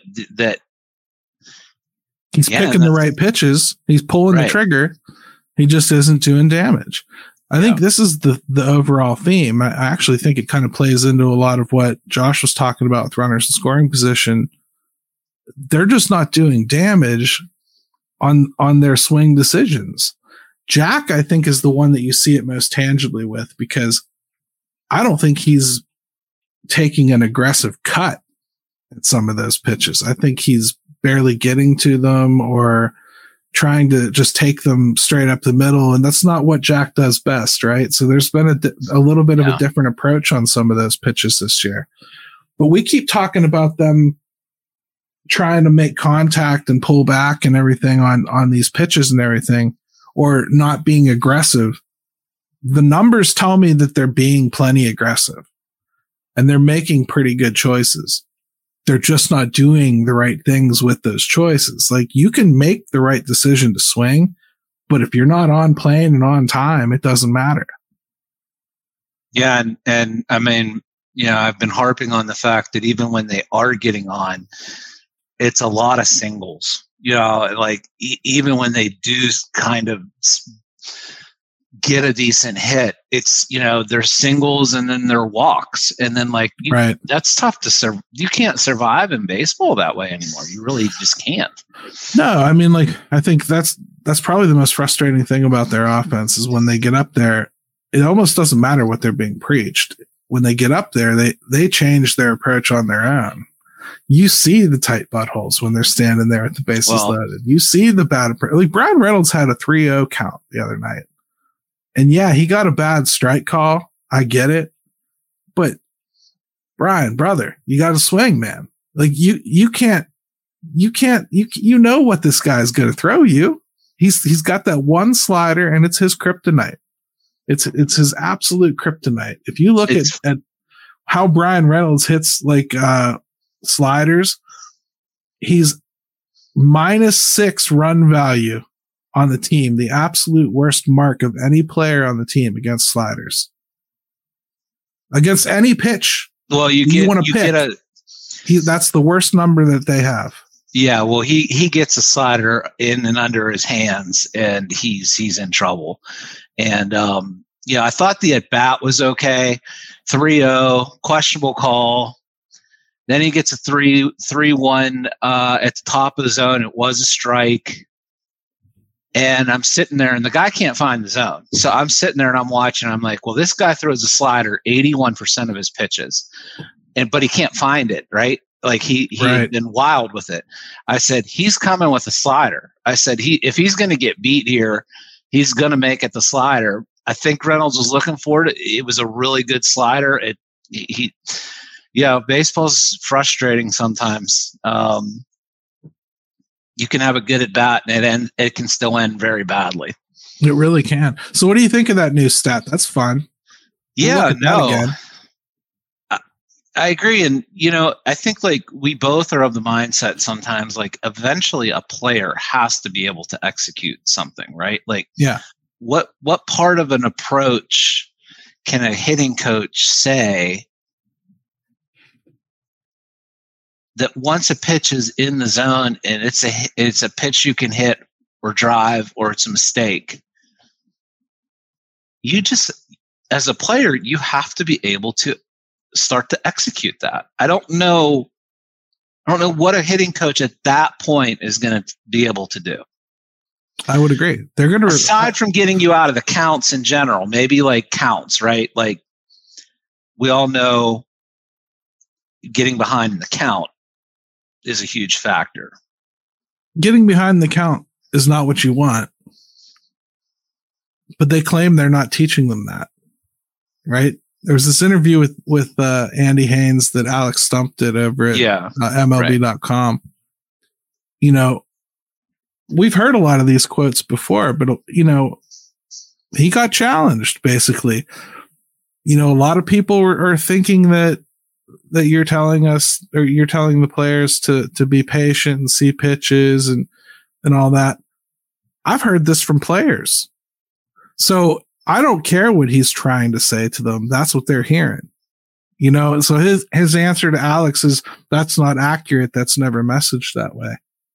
he's picking the right pitches. He's pulling the trigger. He just isn't doing damage. I think this is the overall theme. I actually think it kind of plays into a lot of what Josh was talking about with runners in scoring position. They're just not doing damage on their swing decisions. Jack, I think, is the one that you see it most tangibly with, because I don't think he's taking an aggressive cut at some of those pitches. I think he's barely getting to them or trying to just take them straight up the middle. And that's not what Jack does best, right? So there's been a little bit of a different approach on some of those pitches this year. But we keep talking about them trying to make contact and pull back and everything on these pitches and everything, or not being aggressive. The numbers tell me that they're being plenty aggressive. and they're making pretty good choices. They're just not doing the right things with those choices. Like, you can make the right decision to swing, but if you're not on plane and on time, it doesn't matter. Yeah. And I mean, I've been harping on the fact that even when they are getting on, it's a lot of singles, like even when they do kind of get a decent hit, it's, they're singles and then they're walks. And then right. That's tough to serve. You can't survive in baseball that way anymore. You really just can't. No, I mean, I think that's probably the most frustrating thing about their offense is when they get up there, it almost doesn't matter what they're being preached. When they get up there, they change their approach on their own. You see the tight buttholes when they're standing there with the bases loaded. You see the bad approach. Like, Brian Reynolds had a 3-0 count the other night. And yeah, he got a bad strike call. I get it. But Brian, brother, you got to swing, man. Like, you know what this guy's going to throw you. He's got that one slider, and it's his kryptonite. It's his absolute kryptonite. If you look at how Brian Reynolds hits sliders, he's -6 run value on the team, the absolute worst mark of any player on the team against sliders. Against any pitch. Well, that's the worst number that they have. Yeah, well, he gets a slider in and under his hands, and he's in trouble. And I thought the at bat was okay. 3-0, questionable call. Then he gets a 3-1 at the top of the zone. It was a strike. And I'm sitting there, and the guy can't find the zone. So I'm sitting there, and I'm watching. I'm like, well, this guy throws a slider 81% of his pitches, but he can't find it, right? Like, he had been wild with it. I said, he's coming with a slider. I said, if he's going to get beat here, he's going to make it the slider. I think Reynolds was looking for it. It was a really good slider. Baseball's frustrating sometimes. You can have a good at bat, and it can still end very badly. It really can. So, what do you think of that new stat? That's fun. Yeah, no, I agree. And, I think we both are of the mindset sometimes, eventually a player has to be able to execute something, right? Yeah. What part of an approach can a hitting coach say that once a pitch is in the zone and it's a pitch you can hit or drive, or it's a mistake, you just, as a player, you have to be able to start to execute that. I don't know what a hitting coach at that point is going to be able to do. I would agree. They're going to, aside from getting you out of the counts in general, maybe counts, right? We all know getting behind in the count is a huge factor. Getting behind the count is not what you want, but they claim they're not teaching them that, right? There was this interview with Andy Haynes that Alex Stump did over at MLB.com. Right. We've heard a lot of these quotes before, but he got challenged basically. A lot of people are thinking that you're telling us, or you're telling the players to be patient and see pitches and all that. I've heard this from players. So I don't care what he's trying to say to them. That's what they're hearing. So his answer to Alex is, that's not accurate. That's never messaged that way.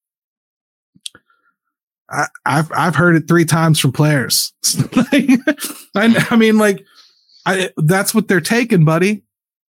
I've heard it 3 times from players. I mean, that's what they're taking, buddy.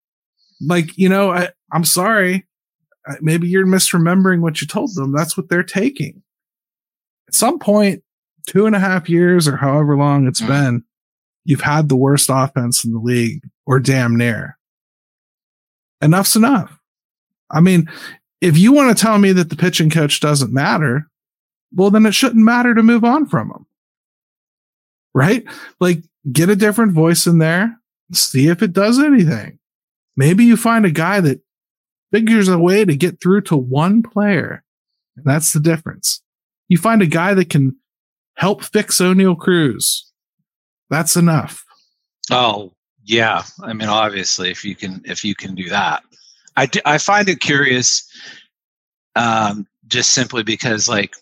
I'm sorry. Maybe you're misremembering what you told them. That's what they're taking. At some point, 2.5 years or however long it's been, you've had the worst offense in the league, or damn near. Enough's enough. I mean, if you want to tell me that the pitching coach doesn't matter, well, then it shouldn't matter to move on from him. Right? Get a different voice in there, see if it does anything. Maybe you find a guy that figures a way to get through to one player. And that's the difference. You find a guy that can help fix O'Neal Cruz. That's enough. Oh, Yeah, I mean, obviously, if you can do that, I find it curious, just simply because like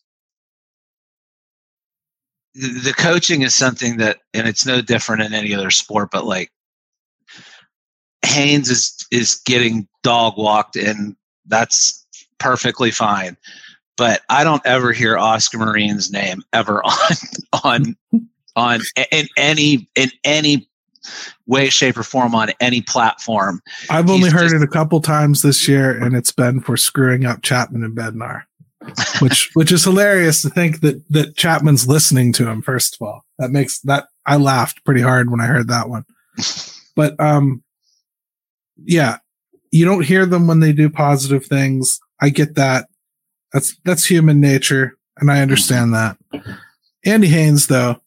the coaching is something that, and it's no different in any other sport, but like Haynes is getting dog walked, and that's perfectly fine. But I don't ever hear Oscar Marine's name ever on in any way, shape, or form on any platform. I've only heard it a couple times this year, and it's been for screwing up Chapman and Bednar, which is hilarious to think that Chapman's listening to him. First of all, I laughed pretty hard when I heard that one. But yeah, you don't hear them when they do positive things. I get that. That's human nature, and I understand that. Andy Haynes, though,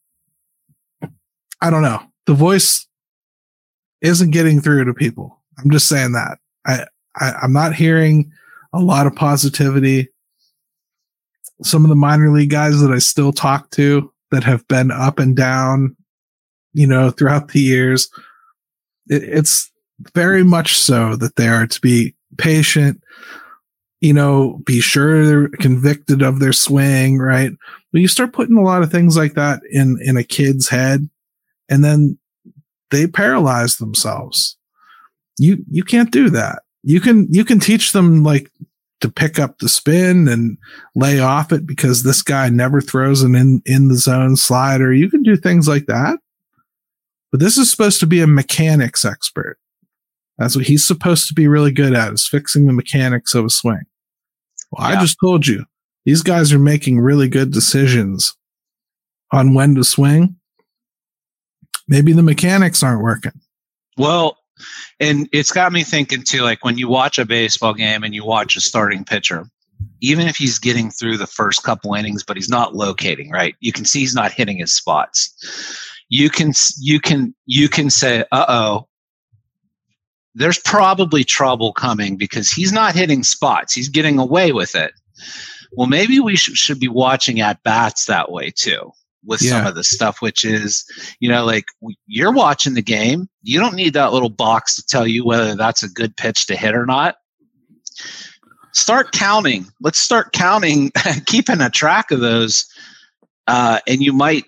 I don't know. The voice isn't getting through to people. I'm just saying that. I'm not hearing a lot of positivity. Some of the minor league guys that I still talk to that have been up and down, throughout the years, it's very much so that they are to be patient, be sure they're convicted of their swing, right? But you start putting a lot of things like that in a kid's head, and then they paralyze themselves. You can't do that. You can teach them like to pick up the spin and lay off it because this guy never throws an in the zone slider. You can do things like that. But this is supposed to be a mechanics expert. That's what he's supposed to be really good at, is fixing the mechanics of a swing. Well, yeah. I just told you, these guys are making really good decisions on when to swing. Maybe the mechanics aren't working. Well, and it's got me thinking too, like when you watch a baseball game and you watch a starting pitcher, even if he's getting through the first couple innings, but he's not locating, right? You can see he's not hitting his spots. You can say, uh-oh, there's probably trouble coming because he's not hitting spots. He's getting away with it. Well, maybe we should be watching at bats that way too, with some of the stuff, which is, like you're watching the game. You don't need that little box to tell you whether that's a good pitch to hit or not. Start counting. Let's start counting, keeping a track of those. And you might,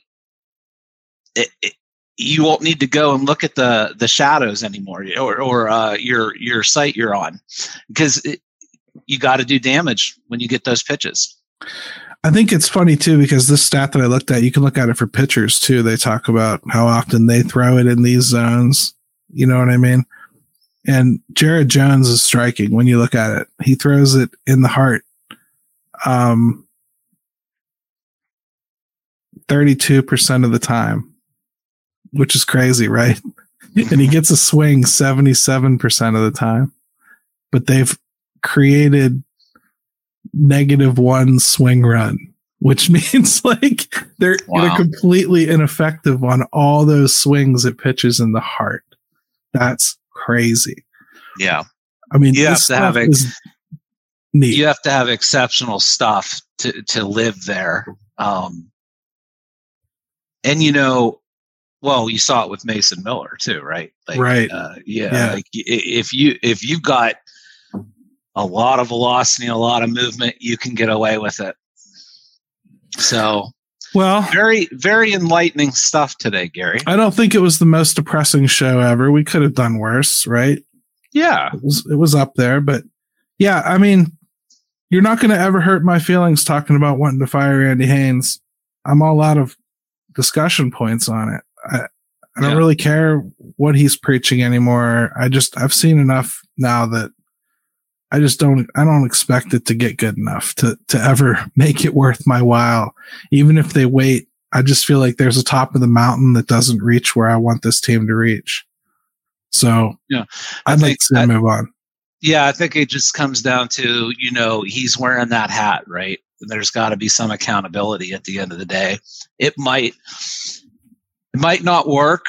you won't need to go and look at the shadows anymore, or your site you're on, because you got to do damage when you get those pitches. I think it's funny too, because this stat that I looked at, you can look at it for pitchers too. They talk about how often they throw it in these zones. You know what I mean? And Jared Jones is striking when you look at it. He throws it in the heart. 32% of the time, which is crazy, right? And he gets a swing 77% of the time, but they've created -1 swing run, which means like they're completely ineffective on all those swings it pitches in the heart. That's crazy. Yeah. I mean, you have to have neat. You have to have exceptional stuff to live there. And well, you saw it with Mason Miller too, right? Like, right. Like if you've got a lot of velocity, a lot of movement, you can get away with it. So, well, very, very enlightening stuff today, Gary. I don't think it was the most depressing show ever. We could have done worse, right? Yeah. It was up there, but yeah, I mean, you're not going to ever hurt my feelings talking about wanting to fire Andy Haynes. I'm all out of discussion points on it. I don't really care what he's preaching anymore. I've seen enough now that I don't expect it to get good enough to ever make it worth my while. Even if they wait, I just feel like there's a top of the mountain that doesn't reach where I want this team to reach. So I'd like to move on. Yeah, I think it just comes down to, he's wearing that hat, right? There's got to be some accountability at the end of the day. It might not work.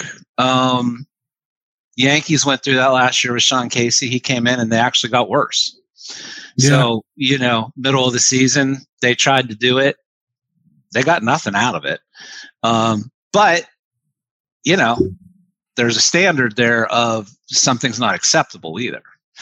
Yankees went through that last year with Sean Casey. He came in and they actually got worse. Yeah. So, middle of the season, they tried to do it. They got nothing out of it. But, there's a standard there of something's not acceptable either.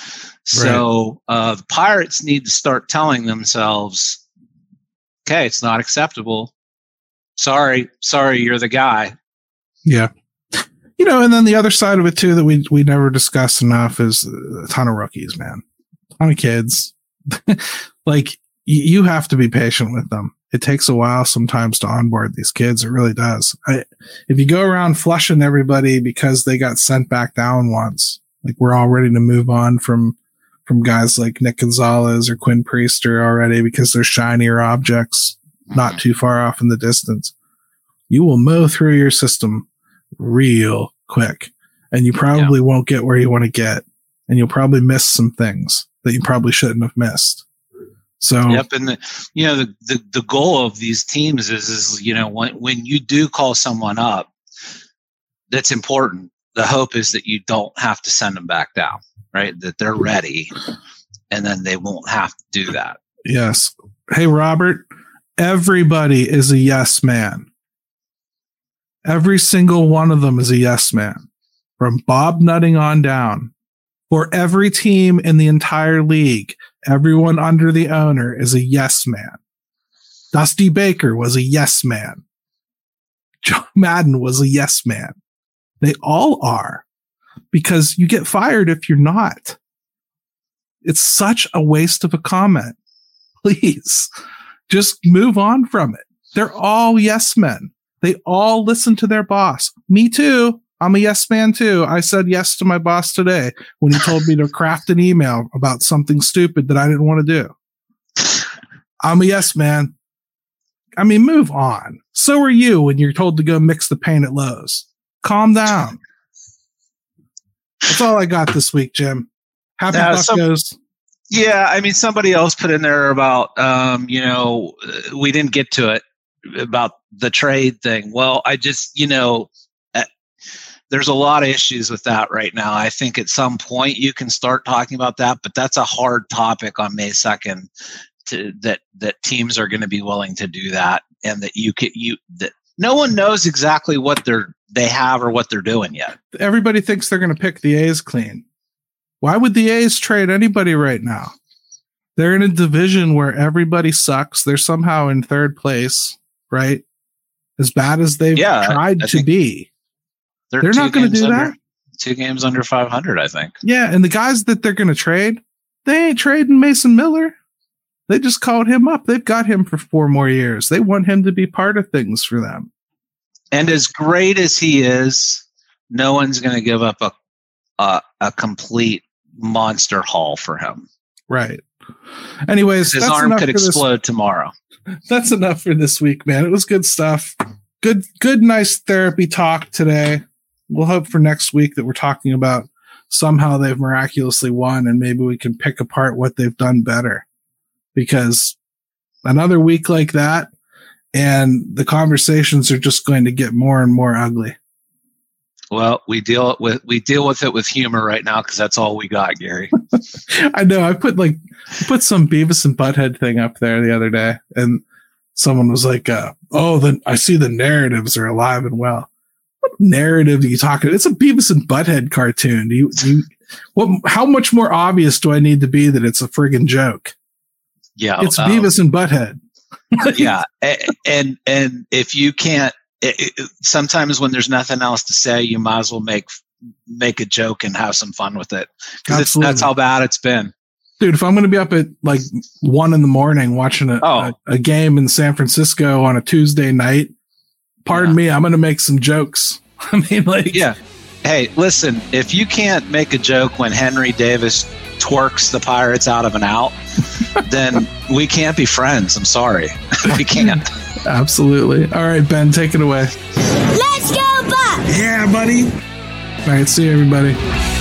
So the Pirates need to start telling themselves, okay, it's not acceptable. Sorry, you're the guy. Yeah. And then the other side of it too that we never discussed enough is a ton of rookies, man. A ton of kids. Like, you have to be patient with them. It takes a while sometimes to onboard these kids. It really does. If you go around flushing everybody because they got sent back down once, like, we're all ready to move on from guys like Nick Gonzalez or Quinn Priester already because they're shinier objects not too far off in the distance. You will mow through your system real quick, and you probably won't get where you want to get, and you'll probably miss some things that you probably shouldn't have missed. So, and the goal of these teams is when you do call someone up, that's important. The hope is that you don't have to send them back down, right? That they're ready, and then they won't have to do that. Yes. Hey, Robert, everybody is a yes man. Every single one of them is a yes man, from Bob Nutting on down. For every team in the entire league, everyone under the owner is a yes man. Dusty Baker was a yes man. Joe Madden was a yes man. They all are, because you get fired if you're not. It's such a waste of a comment. Please just move on from it. They're all yes men. They all listen to their boss. Me too. I'm a yes man too. I said yes to my boss today when he told me to craft an email about something stupid that I didn't want to do. I'm a yes man. I mean, move on. So are you when you're told to go mix the paint at Lowe's. Calm down. That's all I got this week, Jim. Happy Buccos. Yeah, I mean, somebody else put in there about, we didn't get to it, about the trade thing. Well, I just, there's a lot of issues with that right now. I think at some point you can start talking about that, but that's a hard topic on May 2nd that teams are going to be willing to do that, and that that no one knows exactly what they have or what they're doing yet. Everybody thinks they're going to pick the A's clean. Why would the A's trade anybody right now? They're in a division where everybody sucks. They're somehow in third place, right? As bad as they've tried to be. They're not going to do that. 2 games under 500, I think. Yeah, and the guys that they're going to trade, they ain't trading Mason Miller. They just called him up. They've got him for 4 more years. They want him to be part of things for them. And as great as he is, no one's going to give up a complete monster haul for him. Right. Anyways, his arm could explode tomorrow. That's enough for this week, man. It was good stuff. Good, nice therapy talk today. We'll hope for next week that we're talking about somehow they've miraculously won, and maybe we can pick apart what they've done better. Because another week like that, and the conversations are just going to get more and more ugly. Well, we deal with it with humor right now, because that's all we got, Gary. I know. I put some Beavis and Butthead thing up there the other day, and someone was like, then I see the narratives are alive and well. What narrative are you talking about? It's a Beavis and Butthead cartoon. How much more obvious do I need to be that it's a friggin' joke? Yeah. It's Beavis and Butthead. Yeah. And if you can't, sometimes when there's nothing else to say, you might as well make a joke and have some fun with it. Because that's how bad it's been. Dude, if I'm going to be up at like 1 a.m. watching a game in San Francisco on a Tuesday night, pardon me, I'm going to make some jokes. I mean, yeah. Hey, listen, if you can't make a joke when Henry Davis twerks the Pirates out of an out, then we can't be friends. I'm sorry. We can't. Absolutely. All right, Ben, take it away. Let's go, Bucs! Yeah, buddy. All right, see you, everybody.